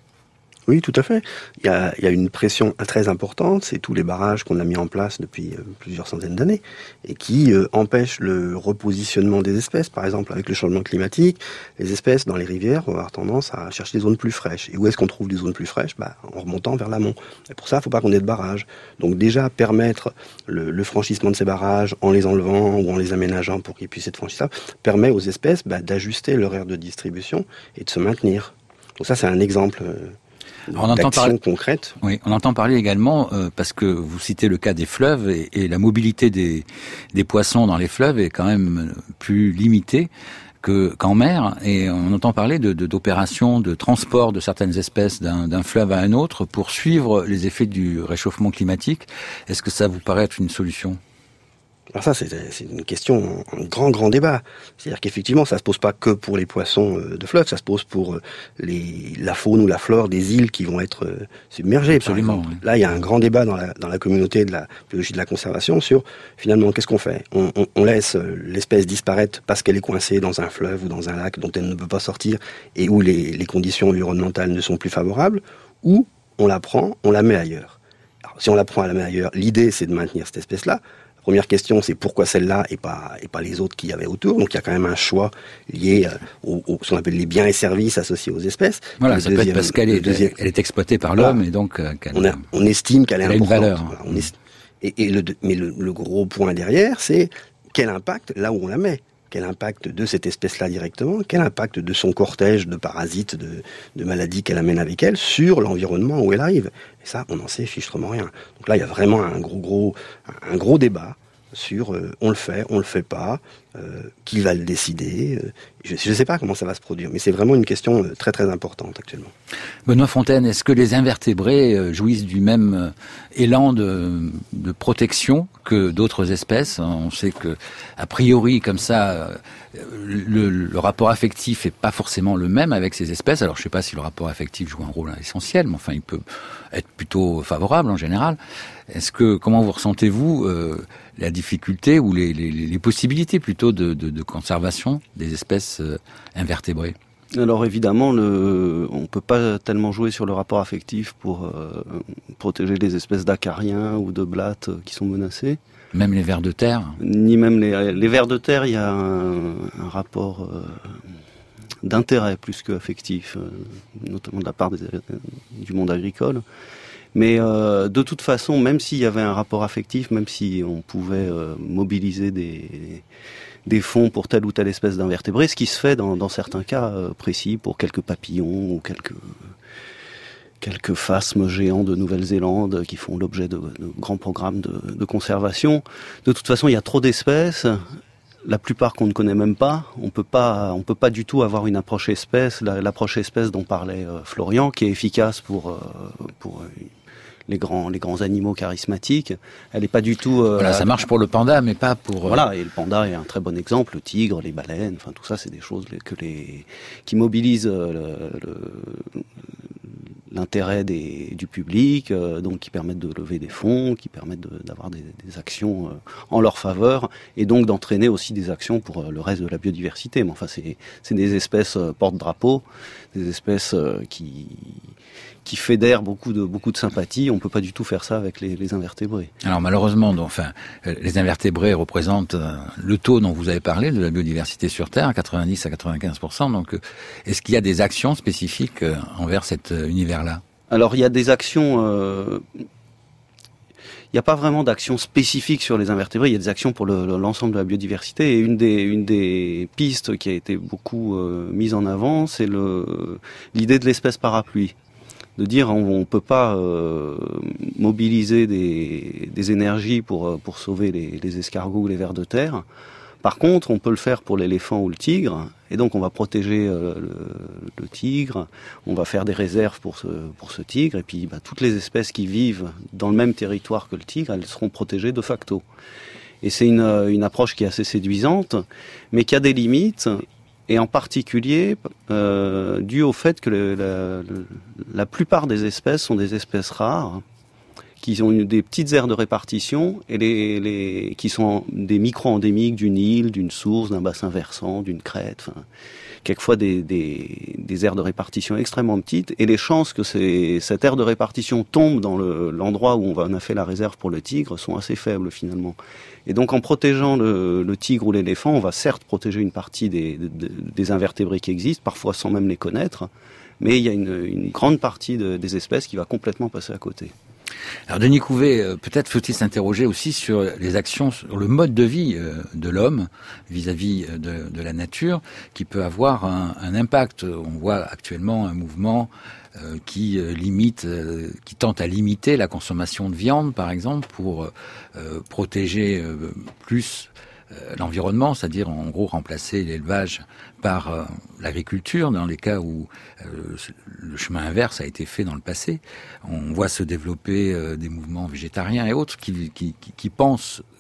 Oui, tout à fait. Il y a, il y a une pression très importante, c'est tous les barrages qu'on a mis en place depuis euh, plusieurs centaines d'années et qui euh, empêchent le repositionnement des espèces. Par exemple, avec le changement climatique, les espèces dans les rivières vont avoir tendance à chercher des zones plus fraîches. Et où est-ce qu'on trouve des zones plus fraîches ? Bah, en remontant vers l'amont. Et pour ça, il ne faut pas qu'on ait de barrages. Donc déjà, permettre le, le franchissement de ces barrages en les enlevant ou en les aménageant pour qu'ils puissent être franchissables, permet aux espèces bah, d'ajuster leur aire de distribution et de se maintenir. Donc ça, c'est un exemple... Euh, on entend parler concrète. Oui, on entend parler également euh, parce que vous citez le cas des fleuves et, et la mobilité des, des poissons dans les fleuves est quand même plus limitée que qu'en mer, et on entend parler de, de d'opérations de transport de certaines espèces d'un, d'un fleuve à un autre pour suivre les effets du réchauffement climatique. Est-ce que ça vous paraît être une solution ? Alors ça, c'est, c'est une question, un grand, grand débat. C'est-à-dire qu'effectivement, ça se pose pas que pour les poissons de fleuve, ça se pose pour les, la faune ou la flore des îles qui vont être submergées. Absolument. Oui. Là, il y a un grand débat dans la, dans la communauté de la biologie de la conservation sur, finalement, qu'est-ce qu'on fait ? on, on, on laisse l'espèce disparaître parce qu'elle est coincée dans un fleuve ou dans un lac dont elle ne peut pas sortir et où les, les conditions environnementales ne sont plus favorables, ou on la prend, on la met ailleurs. Alors, si on la prend, on la met ailleurs, l'idée, c'est de maintenir cette espèce-là. Première question, c'est pourquoi celle-là et pas et pas les autres qu'il y avait autour. Donc il y a quand même un choix lié au, au ce qu'on appelle les biens et services associés aux espèces. Voilà, ça peut être parce qu'elle est, deuxième... elle est exploitée par l'homme voilà. et donc euh, on, a, on estime qu'elle est importante. Une valeur. Voilà, on est... et, et le, mais le, le gros point derrière, c'est quel impact là où on la met. Quel impact de cette espèce-là directement, quel impact de son cortège de parasites, de, de maladies qu'elle amène avec elle sur l'environnement où elle arrive. Et ça, on n'en sait fichtrement rien. Donc là, il y a vraiment un gros, gros, un gros débat sur euh, on le fait, on le fait pas, euh, qui va le décider. Euh, je ne sais pas comment ça va se produire, mais c'est vraiment une question euh, très très importante actuellement. Benoît Fontaine, est-ce que les invertébrés euh, jouissent du même euh, élan de, de protection que d'autres espèces ? On sait que, a priori, comme ça, euh, le, le rapport affectif est pas forcément le même avec ces espèces. Alors, je ne sais pas si le rapport affectif joue un rôle essentiel, mais enfin, il peut être plutôt favorable en général. Est-ce que, comment vous ressentez-vous euh, la difficulté ou les, les, les possibilités plutôt de, de, de conservation des espèces euh, invertébrées ? Alors évidemment, le, on ne peut pas tellement jouer sur le rapport affectif pour euh, protéger les espèces d'acariens ou de blattes qui sont menacées. Même les vers de terre ? Ni même les, les vers de terre, il y a un, un rapport euh, d'intérêt plus qu'affectif, euh, notamment de la part des, du monde agricole. Mais euh, de toute façon, même s'il y avait un rapport affectif, même si on pouvait euh, mobiliser des, des fonds pour telle ou telle espèce d'invertébrés, ce qui se fait dans, dans certains cas euh, précis pour quelques papillons ou quelques, quelques phasmes géants de Nouvelle-Zélande qui font l'objet de, de grands programmes de, de conservation. De toute façon, il y a trop d'espèces. La plupart qu'on ne connaît même pas, on peut pas, on peut pas du tout avoir une approche espèce, la, l'approche espèce dont parlait euh, Florian, qui est efficace pour euh, pour euh, les grands les grands animaux charismatiques. Elle est pas du tout. Euh, voilà, ça marche pour le panda, mais pas pour. Euh... Voilà, et le panda est un très bon exemple. Le tigre, les baleines, enfin tout ça, c'est des choses que les qui mobilisent euh, le, le, l'intérêt des, du public, euh, donc qui permettent de lever des fonds, qui permettent de, d'avoir des, des actions euh, en leur faveur, et donc d'entraîner aussi des actions pour euh, le reste de la biodiversité. Mais enfin, c'est, c'est des espèces euh, porte-drapeau, des espèces euh, qui qui fédèrent beaucoup de beaucoup de sympathie. On peut pas du tout faire ça avec les, les invertébrés. Alors malheureusement, donc, enfin, les invertébrés représentent euh, le taux dont vous avez parlé de la biodiversité sur Terre, quatre-vingt-dix à quatre-vingt-quinze pour cent. Donc, euh, est-ce qu'il y a des actions spécifiques euh, envers cet euh, univers-là ? Alors il y a des actions. Euh... Il n'y a pas vraiment d'actions spécifiques sur les invertébrés, il y a des actions pour le, l'ensemble de la biodiversité. Et une des, une des pistes qui a été beaucoup euh, mise en avant, c'est le, l'idée de l'espèce parapluie. De dire on ne peut pas euh, mobiliser des, des énergies pour, pour sauver les, les escargots ou les vers de terre. Par contre, on peut le faire pour l'éléphant ou le tigre. Et donc on va protéger euh, le, le tigre, on va faire des réserves pour ce, pour ce tigre. Et puis bah, toutes les espèces qui vivent dans le même territoire que le tigre, elles seront protégées de facto. Et c'est une, une approche qui est assez séduisante, mais qui a des limites. Et en particulier euh, dû au fait que le, la, le, la plupart des espèces sont des espèces rares, qui ont des petites aires de répartition et les, les qui sont des micro-endémiques d'une île, d'une source, d'un bassin versant, d'une crête. Enfin, quelquefois des, des, des aires de répartition extrêmement petites. Et les chances que ces, cette aire de répartition tombe dans le, l'endroit où on, va, on a fait la réserve pour le tigre sont assez faibles finalement. Et donc en protégeant le, le tigre ou l'éléphant, on va certes protéger une partie des, des, des invertébrés qui existent, parfois sans même les connaître, mais il y a une, une grande partie de, des espèces qui va complètement passer à côté. Alors Denis Couvé, peut-être faut-il s'interroger aussi sur les actions, sur le mode de vie de l'homme vis-à-vis de, de la nature, qui peut avoir un, un impact. On voit actuellement un mouvement euh, qui limite, euh, qui tente à limiter la consommation de viande, par exemple, pour euh, protéger euh, plus euh, l'environnement, c'est-à-dire en gros remplacer l'élevage par euh, l'agriculture, dans les cas où euh, le chemin inverse a été fait dans le passé. On voit se développer euh, des mouvements végétariens et autres qui, qui, qui, qui pensent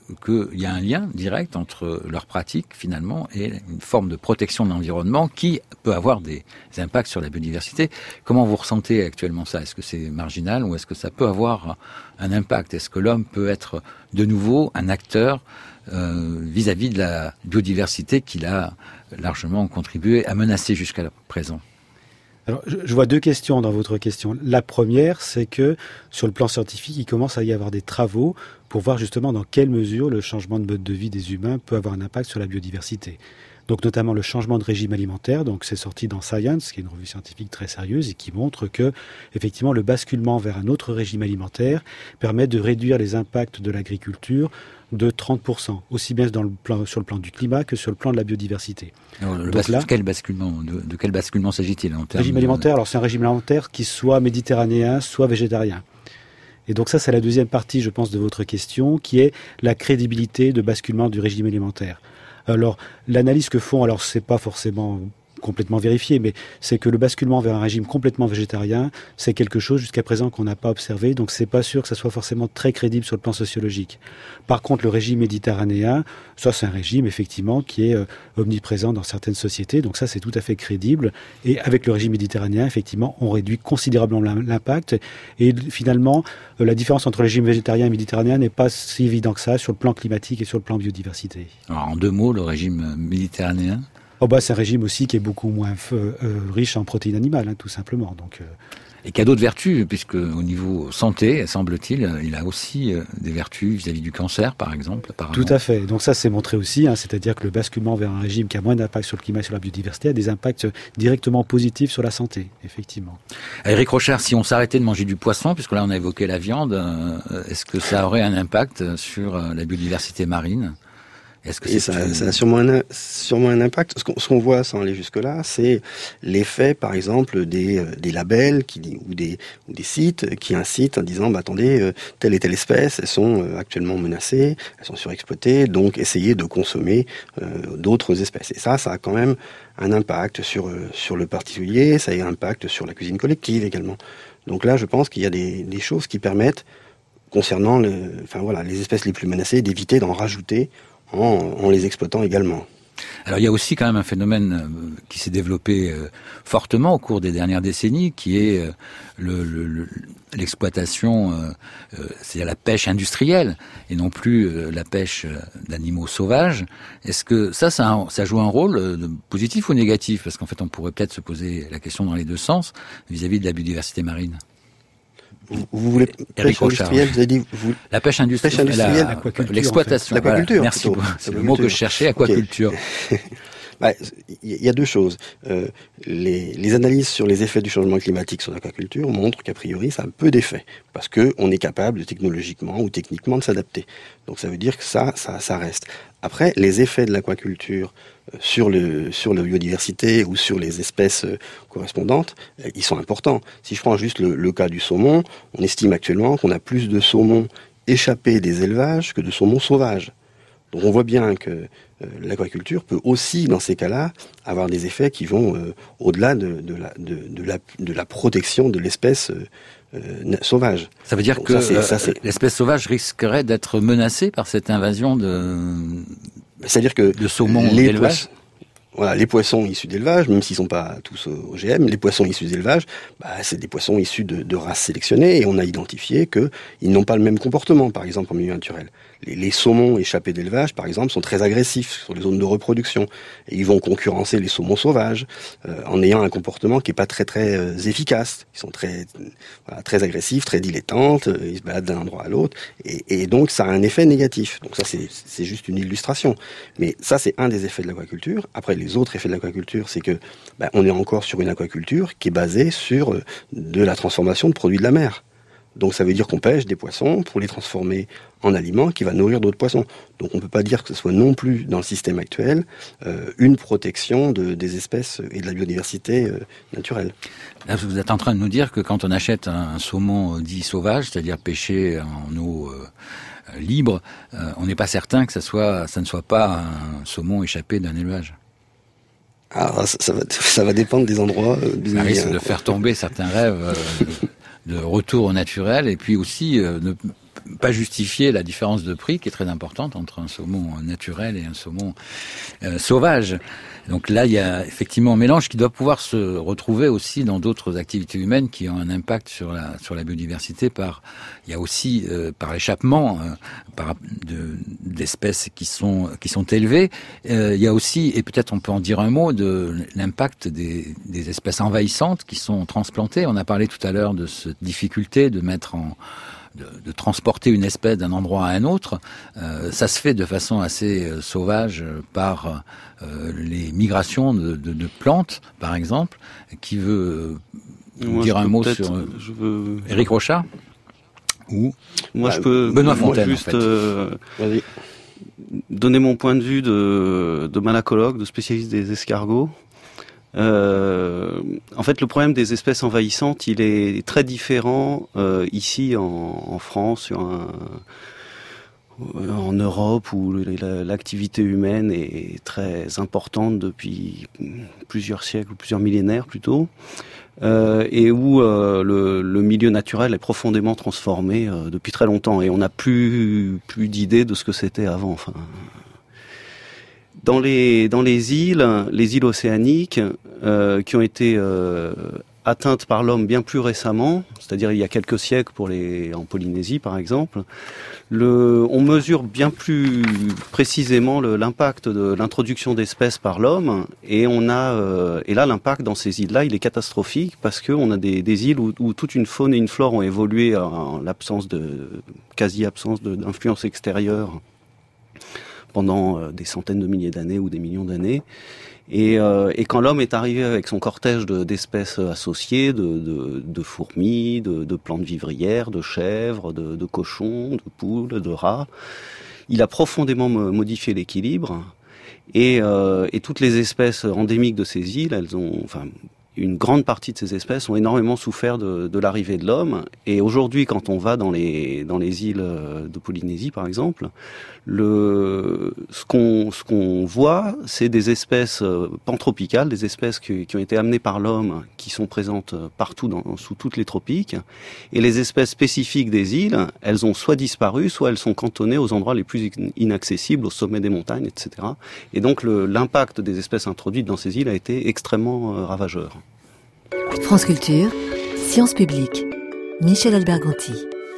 qu'il y a un lien direct entre leur pratique, finalement, et une forme de protection de l'environnement qui peut avoir des impacts sur la biodiversité. Comment vous ressentez actuellement ça? Est-ce que c'est marginal ou est-ce que ça peut avoir un impact? Est-ce que l'homme peut être de nouveau un acteur euh, vis-à-vis de la biodiversité qu'il a largement contribué à menacer jusqu'à présent? Alors, je vois deux questions dans votre question. La première, c'est que sur le plan scientifique, il commence à y avoir des travaux pour voir justement dans quelle mesure le changement de mode de vie des humains peut avoir un impact sur la biodiversité. Donc notamment le changement de régime alimentaire, donc c'est sorti dans Science, qui est une revue scientifique très sérieuse et qui montre que effectivement le basculement vers un autre régime alimentaire permet de réduire les impacts de l'agriculture de trente pour cent, aussi bien dans le plan, sur le plan du climat que sur le plan de la biodiversité. Alors, le donc bas- là, quel basculement, de, de quel basculement s'agit-il en termes régime alimentaire, alors c'est un régime alimentaire qui soit méditerranéen, soit végétarien. Et donc ça, c'est la deuxième partie, je pense, de votre question, qui est la crédibilité de basculement du régime alimentaire. Alors, l'analyse que font, alors c'est pas forcément complètement vérifié, mais c'est que le basculement vers un régime complètement végétarien, c'est quelque chose jusqu'à présent qu'on n'a pas observé, donc c'est pas sûr que ça soit forcément très crédible sur le plan sociologique. Par contre, le régime méditerranéen, ça c'est un régime effectivement qui est euh, omniprésent dans certaines sociétés, donc ça c'est tout à fait crédible, et avec le régime méditerranéen, effectivement, on réduit considérablement l'impact, et finalement, euh, la différence entre le régime végétarien et méditerranéen n'est pas si évident que ça sur le plan climatique et sur le plan biodiversité. Alors, en deux mots, le régime méditerranéen? Oh bah, c'est un régime aussi qui est beaucoup moins euh, riche en protéines animales, hein, tout simplement. Donc, euh... Et qui a d'autres vertus, puisque au niveau santé, semble-t-il, il a aussi euh, des vertus vis-à-vis du cancer, par exemple. Apparemment. Tout à fait. Donc ça, c'est montré aussi, hein, c'est-à-dire que le basculement vers un régime qui a moins d'impact sur le climat et sur la biodiversité a des impacts directement positifs sur la santé, effectivement. Éric Rochère, si on s'arrêtait de manger du poisson, puisque là on a évoqué la viande, euh, est-ce que ça aurait un impact sur euh, la biodiversité marine ? Est-ce que et ça, une... ça a sûrement un, sûrement un impact. Ce qu'on, ce qu'on voit sans aller jusque-là, c'est l'effet, par exemple, des, des labels qui, ou, des, ou des sites qui incitent en disant bah, « attendez, telle et telle espèce, elles sont actuellement menacées, elles sont surexploitées, donc essayez de consommer euh, d'autres espèces. » Et ça, ça a quand même un impact sur, sur le particulier, ça a un impact sur la cuisine collective également. Donc là, je pense qu'il y a des, des choses qui permettent, concernant le, enfin, voilà, les espèces les plus menacées, d'éviter d'en rajouter En, en les exploitant également. Alors il y a aussi quand même un phénomène euh, qui s'est développé euh, fortement au cours des dernières décennies, qui est euh, le, le, l'exploitation, euh, euh, c'est-à-dire la pêche industrielle, et non plus euh, la pêche euh, d'animaux sauvages. Est-ce que ça, ça, a, ça joue un rôle euh, positif ou négatif? Parce qu'en fait, on pourrait peut-être se poser la question dans les deux sens vis-à-vis de la biodiversité marine. Vous, vous voulez pêche industrielle, vous avez dit vous... La pêche industrielle, pêche industrielle la, l'exploitation. En fait. L'aquaculture. Voilà, merci. Plutôt. C'est le mot que je cherchais, aquaculture. Okay. Bah, il y a deux choses. Euh, les, les analyses sur les effets du changement climatique sur l'aquaculture montrent qu'a priori ça a peu d'effet, parce que on est capable technologiquement ou techniquement de s'adapter. Donc ça veut dire que ça, ça, ça reste. Après, les effets de l'aquaculture euh, sur le sur la biodiversité ou sur les espèces euh, correspondantes, euh, ils sont importants. Si je prends juste le, le cas du saumon, on estime actuellement qu'on a plus de saumons échappés des élevages que de saumons sauvages. Donc on voit bien que euh, l'aquaculture peut aussi, dans ces cas-là, avoir des effets qui vont euh, au-delà de, de, la, de, de, la, de la protection de l'espèce euh, euh, sauvage. Ça veut dire Donc que ça, ça, euh, l'espèce sauvage risquerait d'être menacée par cette invasion de, C'est-à-dire que de saumons d'élevage. Voilà, les poissons issus d'élevage, même s'ils sont pas tous O G M, les poissons issus d'élevage, bah, c'est des poissons issus de, de races sélectionnées, et on a identifié que ils n'ont pas le même comportement, par exemple, en milieu naturel. Les, les saumons échappés d'élevage, par exemple, sont très agressifs sur les zones de reproduction, et ils vont concurrencer les saumons sauvages, euh, en ayant un comportement qui est pas très très euh, efficace. Ils sont très voilà, très agressifs, très dilettantes, euh, ils se baladent d'un endroit à l'autre, et, et donc ça a un effet négatif. Donc ça, c'est, c'est juste une illustration. Mais ça, c'est un des effets de l'aquaculture. Après, les Les autres effets de l'aquaculture, c'est que ben, on est encore sur une aquaculture qui est basée sur euh, de la transformation de produits de la mer. Donc ça veut dire qu'on pêche des poissons pour les transformer en aliments qui va nourrir d'autres poissons. Donc on ne peut pas dire que ce soit non plus dans le système actuel euh, une protection de, des espèces et de la biodiversité euh, naturelle. Là, vous êtes en train de nous dire que quand on achète un, un saumon dit sauvage, c'est-à-dire pêché en eau euh, libre, euh, on n'est pas certain que ça, soit, ça ne soit pas un saumon échappé d'un élevage. Ah, ça, ça, va, ça va dépendre des endroits. Euh, ça risque de faire tomber certains rêves euh, de, de retour au naturel, et puis aussi euh, de pas justifier la différence de prix qui est très importante entre un saumon naturel et un saumon euh, sauvage. Donc là, il y a effectivement un mélange qui doit pouvoir se retrouver aussi dans d'autres activités humaines qui ont un impact sur la sur la biodiversité. Par, il y a aussi euh, par l'échappement euh, par de, d'espèces qui sont qui sont élevées. Euh, il y a aussi, et peut-être on peut en dire un mot, de l'impact des, des espèces envahissantes qui sont transplantées. On a parlé tout à l'heure de cette difficulté de mettre en De, de transporter une espèce d'un endroit à un autre, euh, ça se fait de façon assez euh, sauvage euh, par euh, les migrations de, de, de plantes, par exemple. Qui veut euh, Moi, dire un mot sur euh, je veux... Éric Rochard ou Moi, bah, je peux Benoît Fontaine, juste en fait. euh, donner mon point de vue de, de malacologue, de spécialiste des escargots. Euh, en fait, le problème des espèces envahissantes, il est très différent euh, ici en, en France, sur un, en Europe, où l'activité humaine est très importante depuis plusieurs siècles, ou plusieurs millénaires plutôt, euh, et où euh, le, le milieu naturel est profondément transformé euh, depuis très longtemps, et on n'a plus plus d'idée de ce que c'était avant. Enfin. Dans les dans les îles, les îles océaniques euh, qui ont été euh, atteintes par l'homme bien plus récemment, c'est-à-dire il y a quelques siècles pour les en Polynésie par exemple, le, on mesure bien plus précisément le, l'impact de l'introduction d'espèces par l'homme, et on a euh, et là l'impact dans ces îles-là il est catastrophique parce que on a des, des îles où, où toute une faune et une flore ont évolué en l'absence de quasi absence de, d'influence extérieure pendant des centaines de milliers d'années ou des millions d'années. Et, euh, et quand l'homme est arrivé avec son cortège de, d'espèces associées, de, de, de fourmis, de, de plantes vivrières, de chèvres, de, de cochons, de poules, de rats, il a profondément modifié l'équilibre. Et, euh, et toutes les espèces endémiques de ces îles, elles ont... enfin, une grande partie de ces espèces ont énormément souffert de, de l'arrivée de l'homme. Et aujourd'hui, quand on va dans les dans les îles de Polynésie, par exemple, le ce qu'on ce qu'on voit, c'est des espèces pantropicales, des espèces qui, qui ont été amenées par l'homme, qui sont présentes partout dans, sous toutes les tropiques. Et les espèces spécifiques des îles, elles ont soit disparu, soit elles sont cantonnées aux endroits les plus inaccessibles, au sommet des montagnes, et cetera. Et donc le, l'impact des espèces introduites dans ces îles a été extrêmement euh, ravageur. France Culture, Sciences Publiques, Michel Alberganti.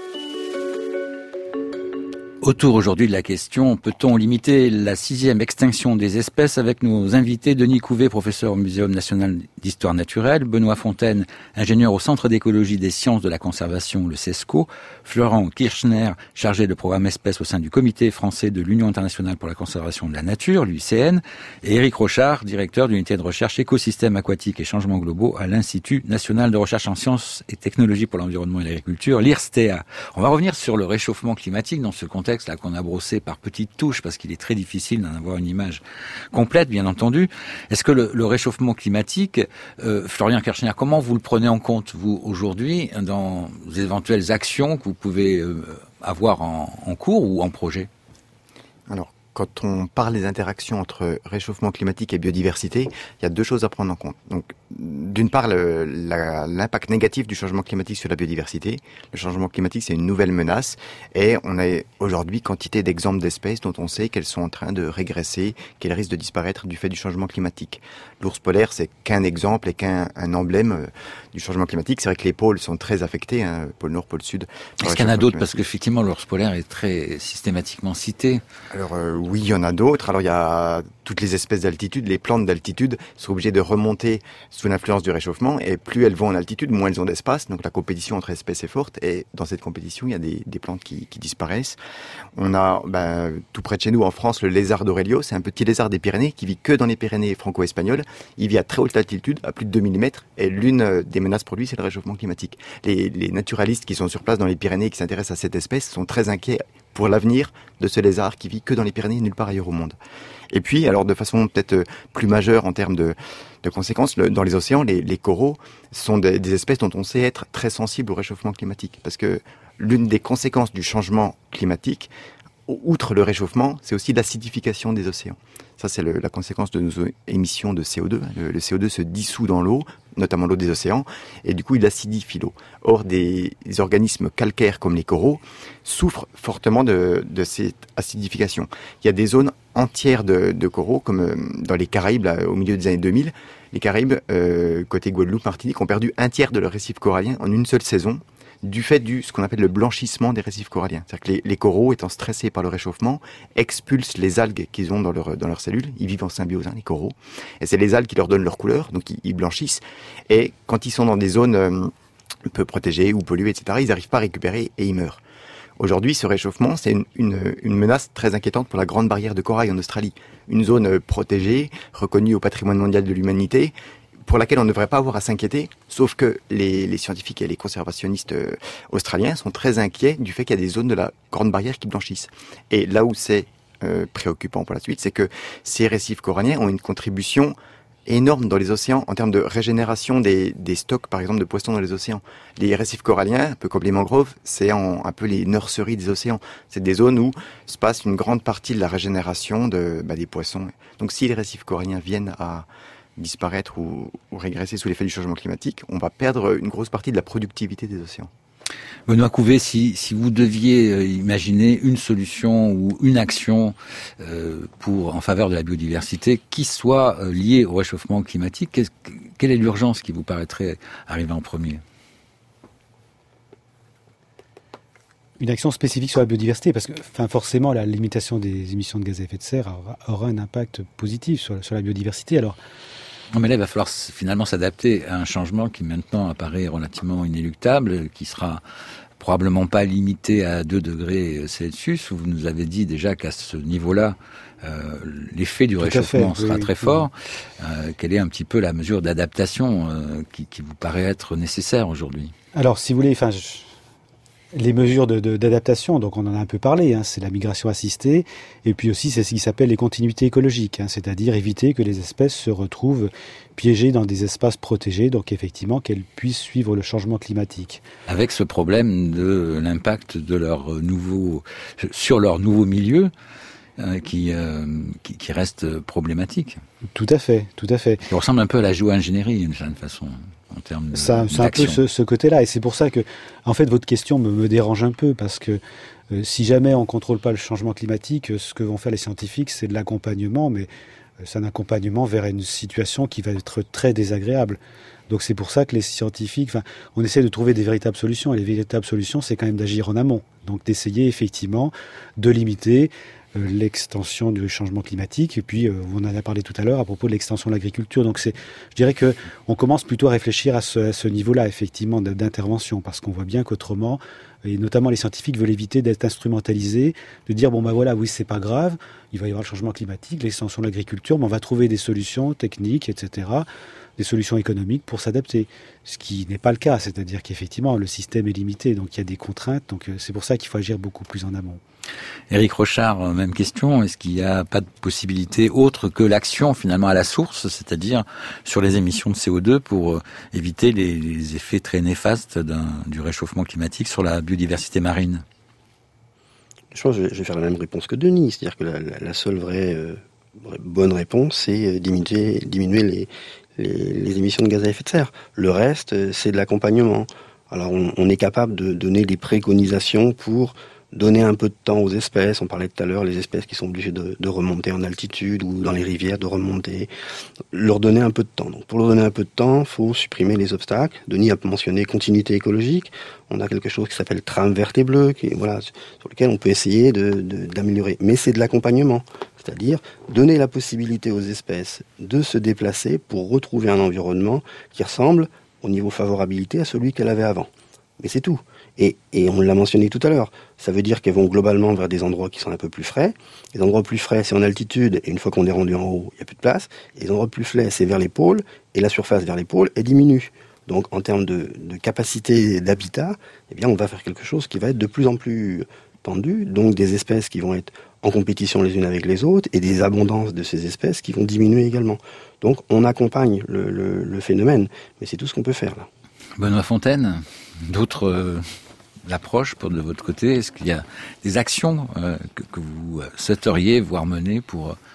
Autour aujourd'hui de la question, peut-on limiter la sixième extinction des espèces, avec nos invités Denis Couvé, professeur au Muséum national d'histoire naturelle, Benoît Fontaine, ingénieur au Centre d'écologie des sciences de la conservation, le CESCO, Florent Kirchner, chargé de programme espèces au sein du Comité français de l'Union internationale pour la conservation de la nature, l'U I C N, et Éric Rochard, directeur de l'unité de recherche écosystèmes aquatiques et changements globaux à l'Institut national de recherche en sciences et technologies pour l'environnement et l'agriculture, l'I R S T A. On va revenir sur le réchauffement climatique dans ce contexte là qu'on a brossé par petites touches, parce qu'il est très difficile d'en avoir une image complète, bien entendu. Est-ce que le, le réchauffement climatique, euh, Florian Kirchner, comment vous le prenez en compte, vous, aujourd'hui, dans les éventuelles actions que vous pouvez euh, avoir en, en cours ou en projet? Alors, quand on parle des interactions entre réchauffement climatique et biodiversité, il y a deux choses à prendre en compte. Donc, d'une part, le, la, l'impact négatif du changement climatique sur la biodiversité. Le changement climatique, c'est une nouvelle menace, et on a aujourd'hui quantité d'exemples d'espèces dont on sait qu'elles sont en train de régresser, qu'elles risquent de disparaître du fait du changement climatique. L'ours polaire, c'est qu'un exemple et qu'un un emblème du changement climatique. C'est vrai que les pôles sont très affectés, hein, pôle Nord, pôle Sud. Est-ce qu'il y en a d'autres? Parce qu'effectivement, l'ours polaire est très systématiquement cité. Alors, euh, oui, il y en a d'autres. Alors, il y a toutes les espèces d'altitude. Les plantes d'altitude sont obligées de remonter sous l'influence du réchauffement, et plus elles vont en altitude, moins elles ont d'espace. Donc, la compétition entre espèces est forte, et dans cette compétition, il y a des, des plantes qui, qui disparaissent. On a, ben, tout près de chez nous, en France, le lézard d'Aurelio. C'est un petit lézard des Pyrénées qui vit que dans les Pyrénées franco-espagnoles. Il vit à très haute altitude, à plus de deux millimètres, et l'une des menaces pour lui, c'est le réchauffement climatique. Les, les naturalistes qui sont sur place dans les Pyrénées et qui s'intéressent à cette espèce sont très inquiets pour l'avenir de ce lézard qui vit que dans les Pyrénées et nulle part ailleurs au monde. Et puis, alors de façon peut-être plus majeure en termes de, de conséquences, le, dans les océans, les, les coraux sont des, des espèces dont on sait être très sensibles au réchauffement climatique. Parce que l'une des conséquences du changement climatique, outre le réchauffement, c'est aussi l'acidification des océans. Ça, c'est le, la conséquence de nos émissions de C O deux. Le, le C O deux se dissout dans l'eau. notamment l'eau des océans, et du coup il acidifie l'eau. Or, des, des organismes calcaires comme les coraux souffrent fortement de, de cette acidification. Il y a des zones entières de, de coraux, comme dans les Caraïbes, là, au milieu des années deux mille. Les Caraïbes, euh, côté Guadeloupe, Martinique, ont perdu un tiers de leur récif corallien en une seule saison, du fait du ce qu'on appelle le blanchissement des récifs coralliens. C'est-à-dire que les, les coraux, étant stressés par le réchauffement, expulsent les algues qu'ils ont dans, leur, dans leurs cellules. Ils vivent en symbiose, hein, les coraux. Et c'est les algues qui leur donnent leur couleur, donc ils, ils blanchissent. Et quand ils sont dans des zones euh, peu protégées ou polluées, et cetera, ils n'arrivent pas à récupérer et ils meurent. Aujourd'hui, ce réchauffement, c'est une, une, une menace très inquiétante pour la grande barrière de corail en Australie. Une zone protégée, reconnue au patrimoine mondial de l'humanité, pour laquelle on ne devrait pas avoir à s'inquiéter, sauf que les, les scientifiques et les conservationnistes euh, australiens sont très inquiets du fait qu'il y a des zones de la grande barrière qui blanchissent. Et là où c'est euh, préoccupant pour la suite, c'est que ces récifs coralliens ont une contribution énorme dans les océans en termes de régénération des, des stocks, par exemple, de poissons dans les océans. Les récifs coralliens, un peu comme les mangroves, c'est en, un peu les nurseries des océans. C'est des zones où se passe une grande partie de la régénération de, bah, des poissons. Donc si les récifs coralliens viennent à disparaître ou, ou régresser sous l'effet du changement climatique, on va perdre une grosse partie de la productivité des océans. Benoît Couvet, si, si vous deviez euh, imaginer une solution ou une action euh, pour en faveur de la biodiversité qui soit euh, liée au réchauffement climatique, quelle est l'urgence qui vous paraîtrait arriver en premier ? Une action spécifique sur la biodiversité, parce que enfin, forcément la limitation des émissions de gaz à effet de serre aura, aura un impact positif sur, sur la biodiversité. Alors, Non, mais là, il va falloir finalement s'adapter à un changement qui maintenant apparaît relativement inéluctable, qui sera probablement pas limité à deux degrés Celsius. Vous nous avez dit déjà qu'à ce niveau-là, euh, l'effet du Tout réchauffement fait, sera oui, très oui. fort. Euh, quelle est un petit peu la mesure d'adaptation euh, qui, qui vous paraît être nécessaire aujourd'hui ? Alors, si vous voulez, enfin... Je... Les mesures de, de, d'adaptation, donc on en a un peu parlé, hein, c'est la migration assistée, et puis aussi c'est ce qui s'appelle les continuités écologiques, hein, c'est-à-dire éviter que les espèces se retrouvent piégées dans des espaces protégés, donc effectivement qu'elles puissent suivre le changement climatique. Avec ce problème de l'impact de leur nouveau, sur leur nouveau milieu, euh, qui, euh, qui, qui reste problématique. Tout à fait, tout à fait. Ça ressemble un peu à la géo-ingénierie d'une certaine façon. En termes de, ça, c'est un peu ce, ce côté-là, et c'est pour ça que, en fait, votre question me, me dérange un peu, parce que euh, si jamais on contrôle pas le changement climatique, ce que vont faire les scientifiques, c'est de l'accompagnement, mais euh, c'est un accompagnement vers une situation qui va être très désagréable. Donc c'est pour ça que les scientifiques, enfin, on essaie de trouver des véritables solutions, et les véritables solutions, c'est quand même d'agir en amont, donc d'essayer effectivement de limiter euh, l'extension du changement climatique, et puis euh, on en a parlé tout à l'heure à propos de l'extension de l'agriculture. Donc c'est, je dirais que on commence plutôt à réfléchir à ce, à ce niveau-là, effectivement, d'intervention, parce qu'on voit bien qu'autrement, et notamment les scientifiques veulent éviter d'être instrumentalisés, de dire bon ben voilà, oui c'est pas grave, il va y avoir le changement climatique, l'extension de l'agriculture, mais on va trouver des solutions techniques, et cetera, des solutions économiques pour s'adapter. Ce qui n'est pas le cas, c'est-à-dire qu'effectivement le système est limité, donc il y a des contraintes, donc c'est pour ça qu'il faut agir beaucoup plus en amont. Éric Rochard, même question, est-ce qu'il n'y a pas de possibilité autre que l'action finalement à la source, c'est-à-dire sur les émissions de C O deux pour éviter les, les effets très néfastes d'un, du réchauffement climatique sur la biodiversité marine ? Je pense que je vais faire la même réponse que Denis, c'est-à-dire que la, la, la seule vraie, euh, vraie bonne réponse, c'est diminuer, diminuer les, les, les émissions de gaz à effet de serre. Le reste, c'est de l'accompagnement. Alors on, on est capable de donner des préconisations pour donner un peu de temps aux espèces. On parlait tout à l'heure, les espèces qui sont obligées de, de remonter en altitude ou dans les rivières, de remonter, leur donner un peu de temps. Donc pour leur donner un peu de temps, il faut supprimer les obstacles. Denis a mentionné continuité écologique. On a quelque chose qui s'appelle trame verte et bleue, qui, voilà, sur lequel on peut essayer de, de, d'améliorer. Mais c'est de l'accompagnement, c'est-à-dire donner la possibilité aux espèces de se déplacer pour retrouver un environnement qui ressemble au niveau favorabilité à celui qu'elle avait avant. Mais c'est tout. Et, et on l'a mentionné tout à l'heure, ça veut dire qu'elles vont globalement vers des endroits qui sont un peu plus frais. Les endroits plus frais, c'est en altitude, et une fois qu'on est rendu en haut, il n'y a plus de place. Et les endroits plus frais, c'est vers les pôles, et la surface vers les pôles, elle diminue. Donc en termes de, de capacité d'habitat, eh bien on va faire quelque chose qui va être de plus en plus tendu, donc des espèces qui vont être en compétition les unes avec les autres, et des abondances de ces espèces qui vont diminuer également. Donc on accompagne le, le, le phénomène, mais c'est tout ce qu'on peut faire là. Benoît Fontaine, d'autres euh, approches pour de votre côté ? Est-ce qu'il y a des actions euh, que, que vous souhaiteriez voir mener pour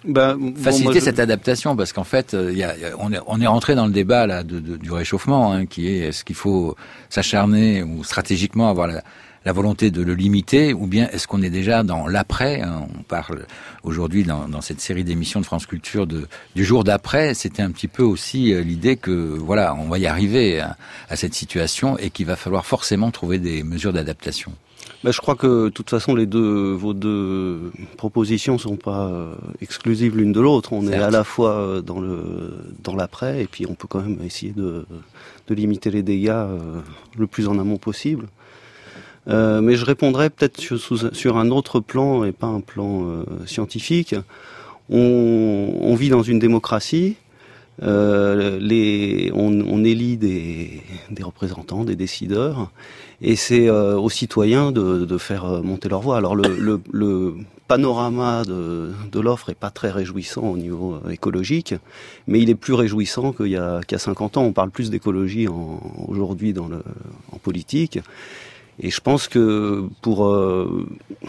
ben, faciliter bon, je... cette adaptation, parce qu'en fait, il y a, on est, on est rentré dans le débat là de, de, du réchauffement, hein, qui est est-ce qu'il faut s'acharner ou stratégiquement avoir la, la volonté de le limiter, ou bien est-ce qu'on est déjà dans l'après, hein, on parle aujourd'hui dans, dans cette série d'émissions de France Culture de, du jour d'après. C'était un petit peu aussi l'idée que voilà, on va y arriver à, à cette situation et qu'il va falloir forcément trouver des mesures d'adaptation. Ben, je crois que de toute façon les deux vos deux propositions sont pas euh, exclusives l'une de l'autre. On Certes. est à la fois dans le dans l'après et puis on peut quand même essayer de de limiter les dégâts euh, le plus en amont possible. Euh, mais je répondrai peut-être sur, sur un autre plan et pas un plan euh, scientifique. On, on vit dans une démocratie. Euh, les, on, on élit des, des représentants, des décideurs, et c'est euh, aux citoyens de, de faire monter leur voix. Alors le, le, le panorama de, de l'offre est pas très réjouissant au niveau écologique, mais il est plus réjouissant qu'il y a, qu'il y a cinquante ans. On parle plus d'écologie en, aujourd'hui dans le, en politique, et je pense que pour euh,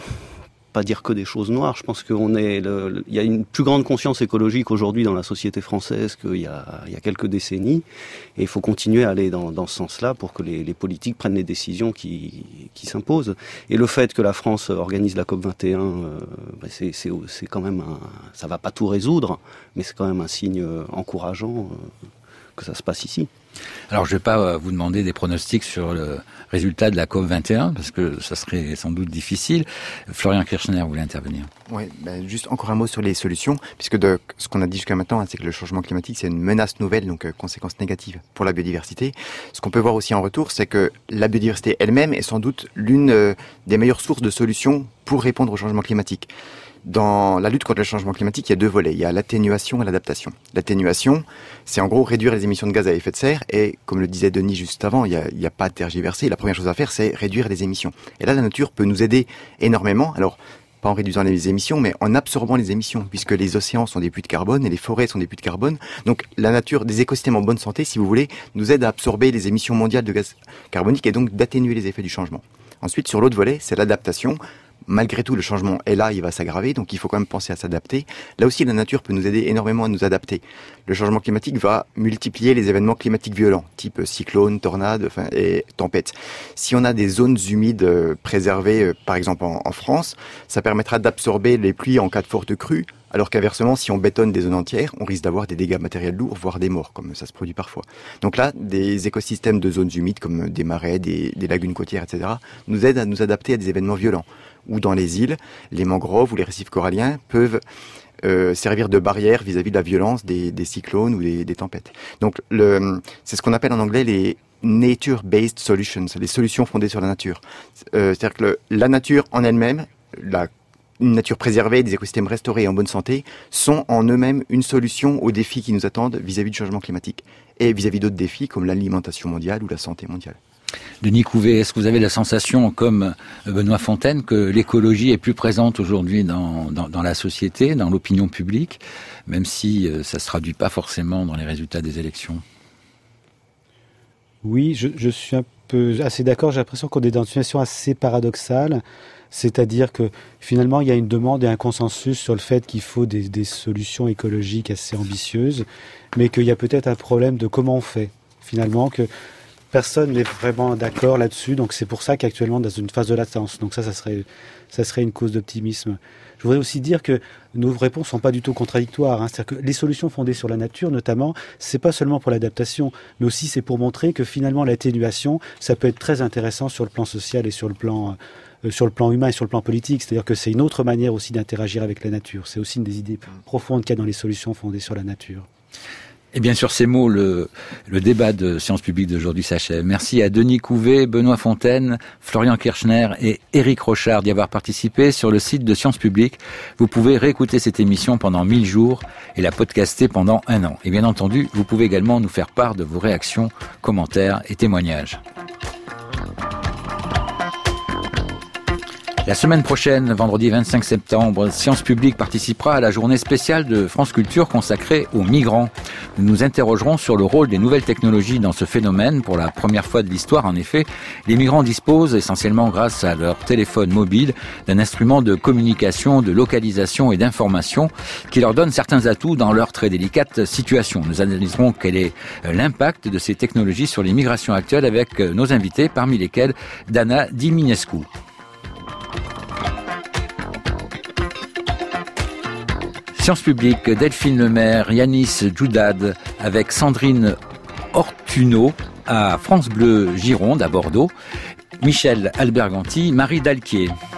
pas dire que des choses noires, je pense qu'on est, le, le, il y a une plus grande conscience écologique aujourd'hui dans la société française qu'il y a, il y a quelques décennies, et il faut continuer à aller dans, dans ce sens-là pour que les, les politiques prennent les décisions qui, qui s'imposent. Et le fait que la France organise la COP vingt et un, euh, bah c'est, c'est, c'est quand même un, ça va pas tout résoudre, mais c'est quand même un signe encourageant euh, que ça se passe ici. Alors, je ne vais pas vous demander des pronostics sur le résultat de la COP vingt et un, parce que ça serait sans doute difficile. Florian Kirchner voulait intervenir. Oui, ben juste encore un mot sur les solutions, puisque de, ce qu'on a dit jusqu'à maintenant, hein, c'est que le changement climatique, c'est une menace nouvelle, donc euh, conséquences négatives pour la biodiversité. Ce qu'on peut voir aussi en retour, c'est que la biodiversité elle-même est sans doute l'une euh, des meilleures sources de solutions pour répondre au changement climatique. Dans la lutte contre le changement climatique, il y a deux volets. Il y a l'atténuation et l'adaptation. L'atténuation, c'est en gros réduire les émissions de gaz à effet de serre. Et comme le disait Denis juste avant, il n'y a, il y a pas à tergiverser. La première chose à faire, c'est réduire les émissions. Et là, la nature peut nous aider énormément. Alors, pas en réduisant les émissions, mais en absorbant les émissions, puisque les océans sont des puits de carbone et les forêts sont des puits de carbone. Donc, la nature, des écosystèmes en bonne santé, si vous voulez, nous aide à absorber les émissions mondiales de gaz carbonique et donc d'atténuer les effets du changement. Ensuite, sur l'autre volet, c'est l'adaptation. Malgré tout, le changement est là, il va s'aggraver, donc il faut quand même penser à s'adapter. Là aussi, la nature peut nous aider énormément à nous adapter. Le changement climatique va multiplier les événements climatiques violents, type cyclone, tornade, enfin, et tempête. Si on a des zones humides euh, préservées, euh, par exemple en, en France, ça permettra d'absorber les pluies en cas de forte crue, alors qu'inversement, si on bétonne des zones entières, on risque d'avoir des dégâts matériels lourds, voire des morts, comme ça se produit parfois. Donc là, des écosystèmes de zones humides, comme des marais, des, des lagunes côtières, et cetera, nous aident à nous adapter à des événements violents. Ou dans les îles, les mangroves ou les récifs coralliens peuvent euh, servir de barrière vis-à-vis de la violence des, des cyclones ou des, des tempêtes. Donc, le, c'est ce qu'on appelle en anglais les nature-based solutions, les solutions fondées sur la nature. Euh, c'est-à-dire que le, la nature en elle-même, la une nature préservée, des écosystèmes restaurés et en bonne santé, sont en eux-mêmes une solution aux défis qui nous attendent vis-à-vis du changement climatique et vis-à-vis d'autres défis comme l'alimentation mondiale ou la santé mondiale. Denis Couvé, est-ce que vous avez la sensation, comme Benoît Fontaine, que l'écologie est plus présente aujourd'hui dans, dans, dans la société, dans l'opinion publique, même si ça ne se traduit pas forcément dans les résultats des élections ? Oui, je, je suis un peu assez d'accord. J'ai l'impression qu'on est dans une situation assez paradoxale. C'est-à-dire que finalement, il y a une demande et un consensus sur le fait qu'il faut des, des solutions écologiques assez ambitieuses, mais qu'il y a peut-être un problème de comment on fait, finalement, que personne n'est vraiment d'accord là-dessus. Donc c'est pour ça qu'actuellement, dans une phase de latence. Donc ça, ça serait, ça serait une cause d'optimisme. Je voudrais aussi dire que nos réponses sont pas du tout contradictoires. Hein. C'est-à-dire que les solutions fondées sur la nature, notamment, c'est pas seulement pour l'adaptation, mais aussi c'est pour montrer que finalement l'atténuation, ça peut être très intéressant sur le plan social et sur le plan euh, sur le plan humain et sur le plan politique. C'est-à-dire que c'est une autre manière aussi d'interagir avec la nature. C'est aussi une des idées profondes qu'il y a dans les solutions fondées sur la nature. Et bien sur ces mots, le, le débat de Sciences Publiques d'aujourd'hui s'achève. Merci à Denis Couvé, Benoît Fontaine, Florian Kirchner et Éric Rochard d'y avoir participé. Sur le site de Sciences Publiques, vous pouvez réécouter cette émission pendant mille jours et la podcaster pendant un an. Et bien entendu, vous pouvez également nous faire part de vos réactions, commentaires et témoignages. La semaine prochaine, vendredi vingt-cinq septembre, Sciences Publiques participera à la journée spéciale de France Culture consacrée aux migrants. nous nous interrogerons sur le rôle des nouvelles technologies dans ce phénomène. Pour la première fois de l'histoire, en effet, les migrants disposent, essentiellement grâce à leur téléphone mobile, d'un instrument de communication, de localisation et d'information qui leur donne certains atouts dans leur très délicate situation. Nous analyserons quel est l'impact de ces technologies sur les migrations actuelles avec nos invités, parmi lesquels Dana Diminescu. Sciences publiques, Delphine Lemaire, Yanis Djoudad avec Sandrine Ortuno à France Bleu Gironde à Bordeaux, Michel Alberganti, Marie Dalquier.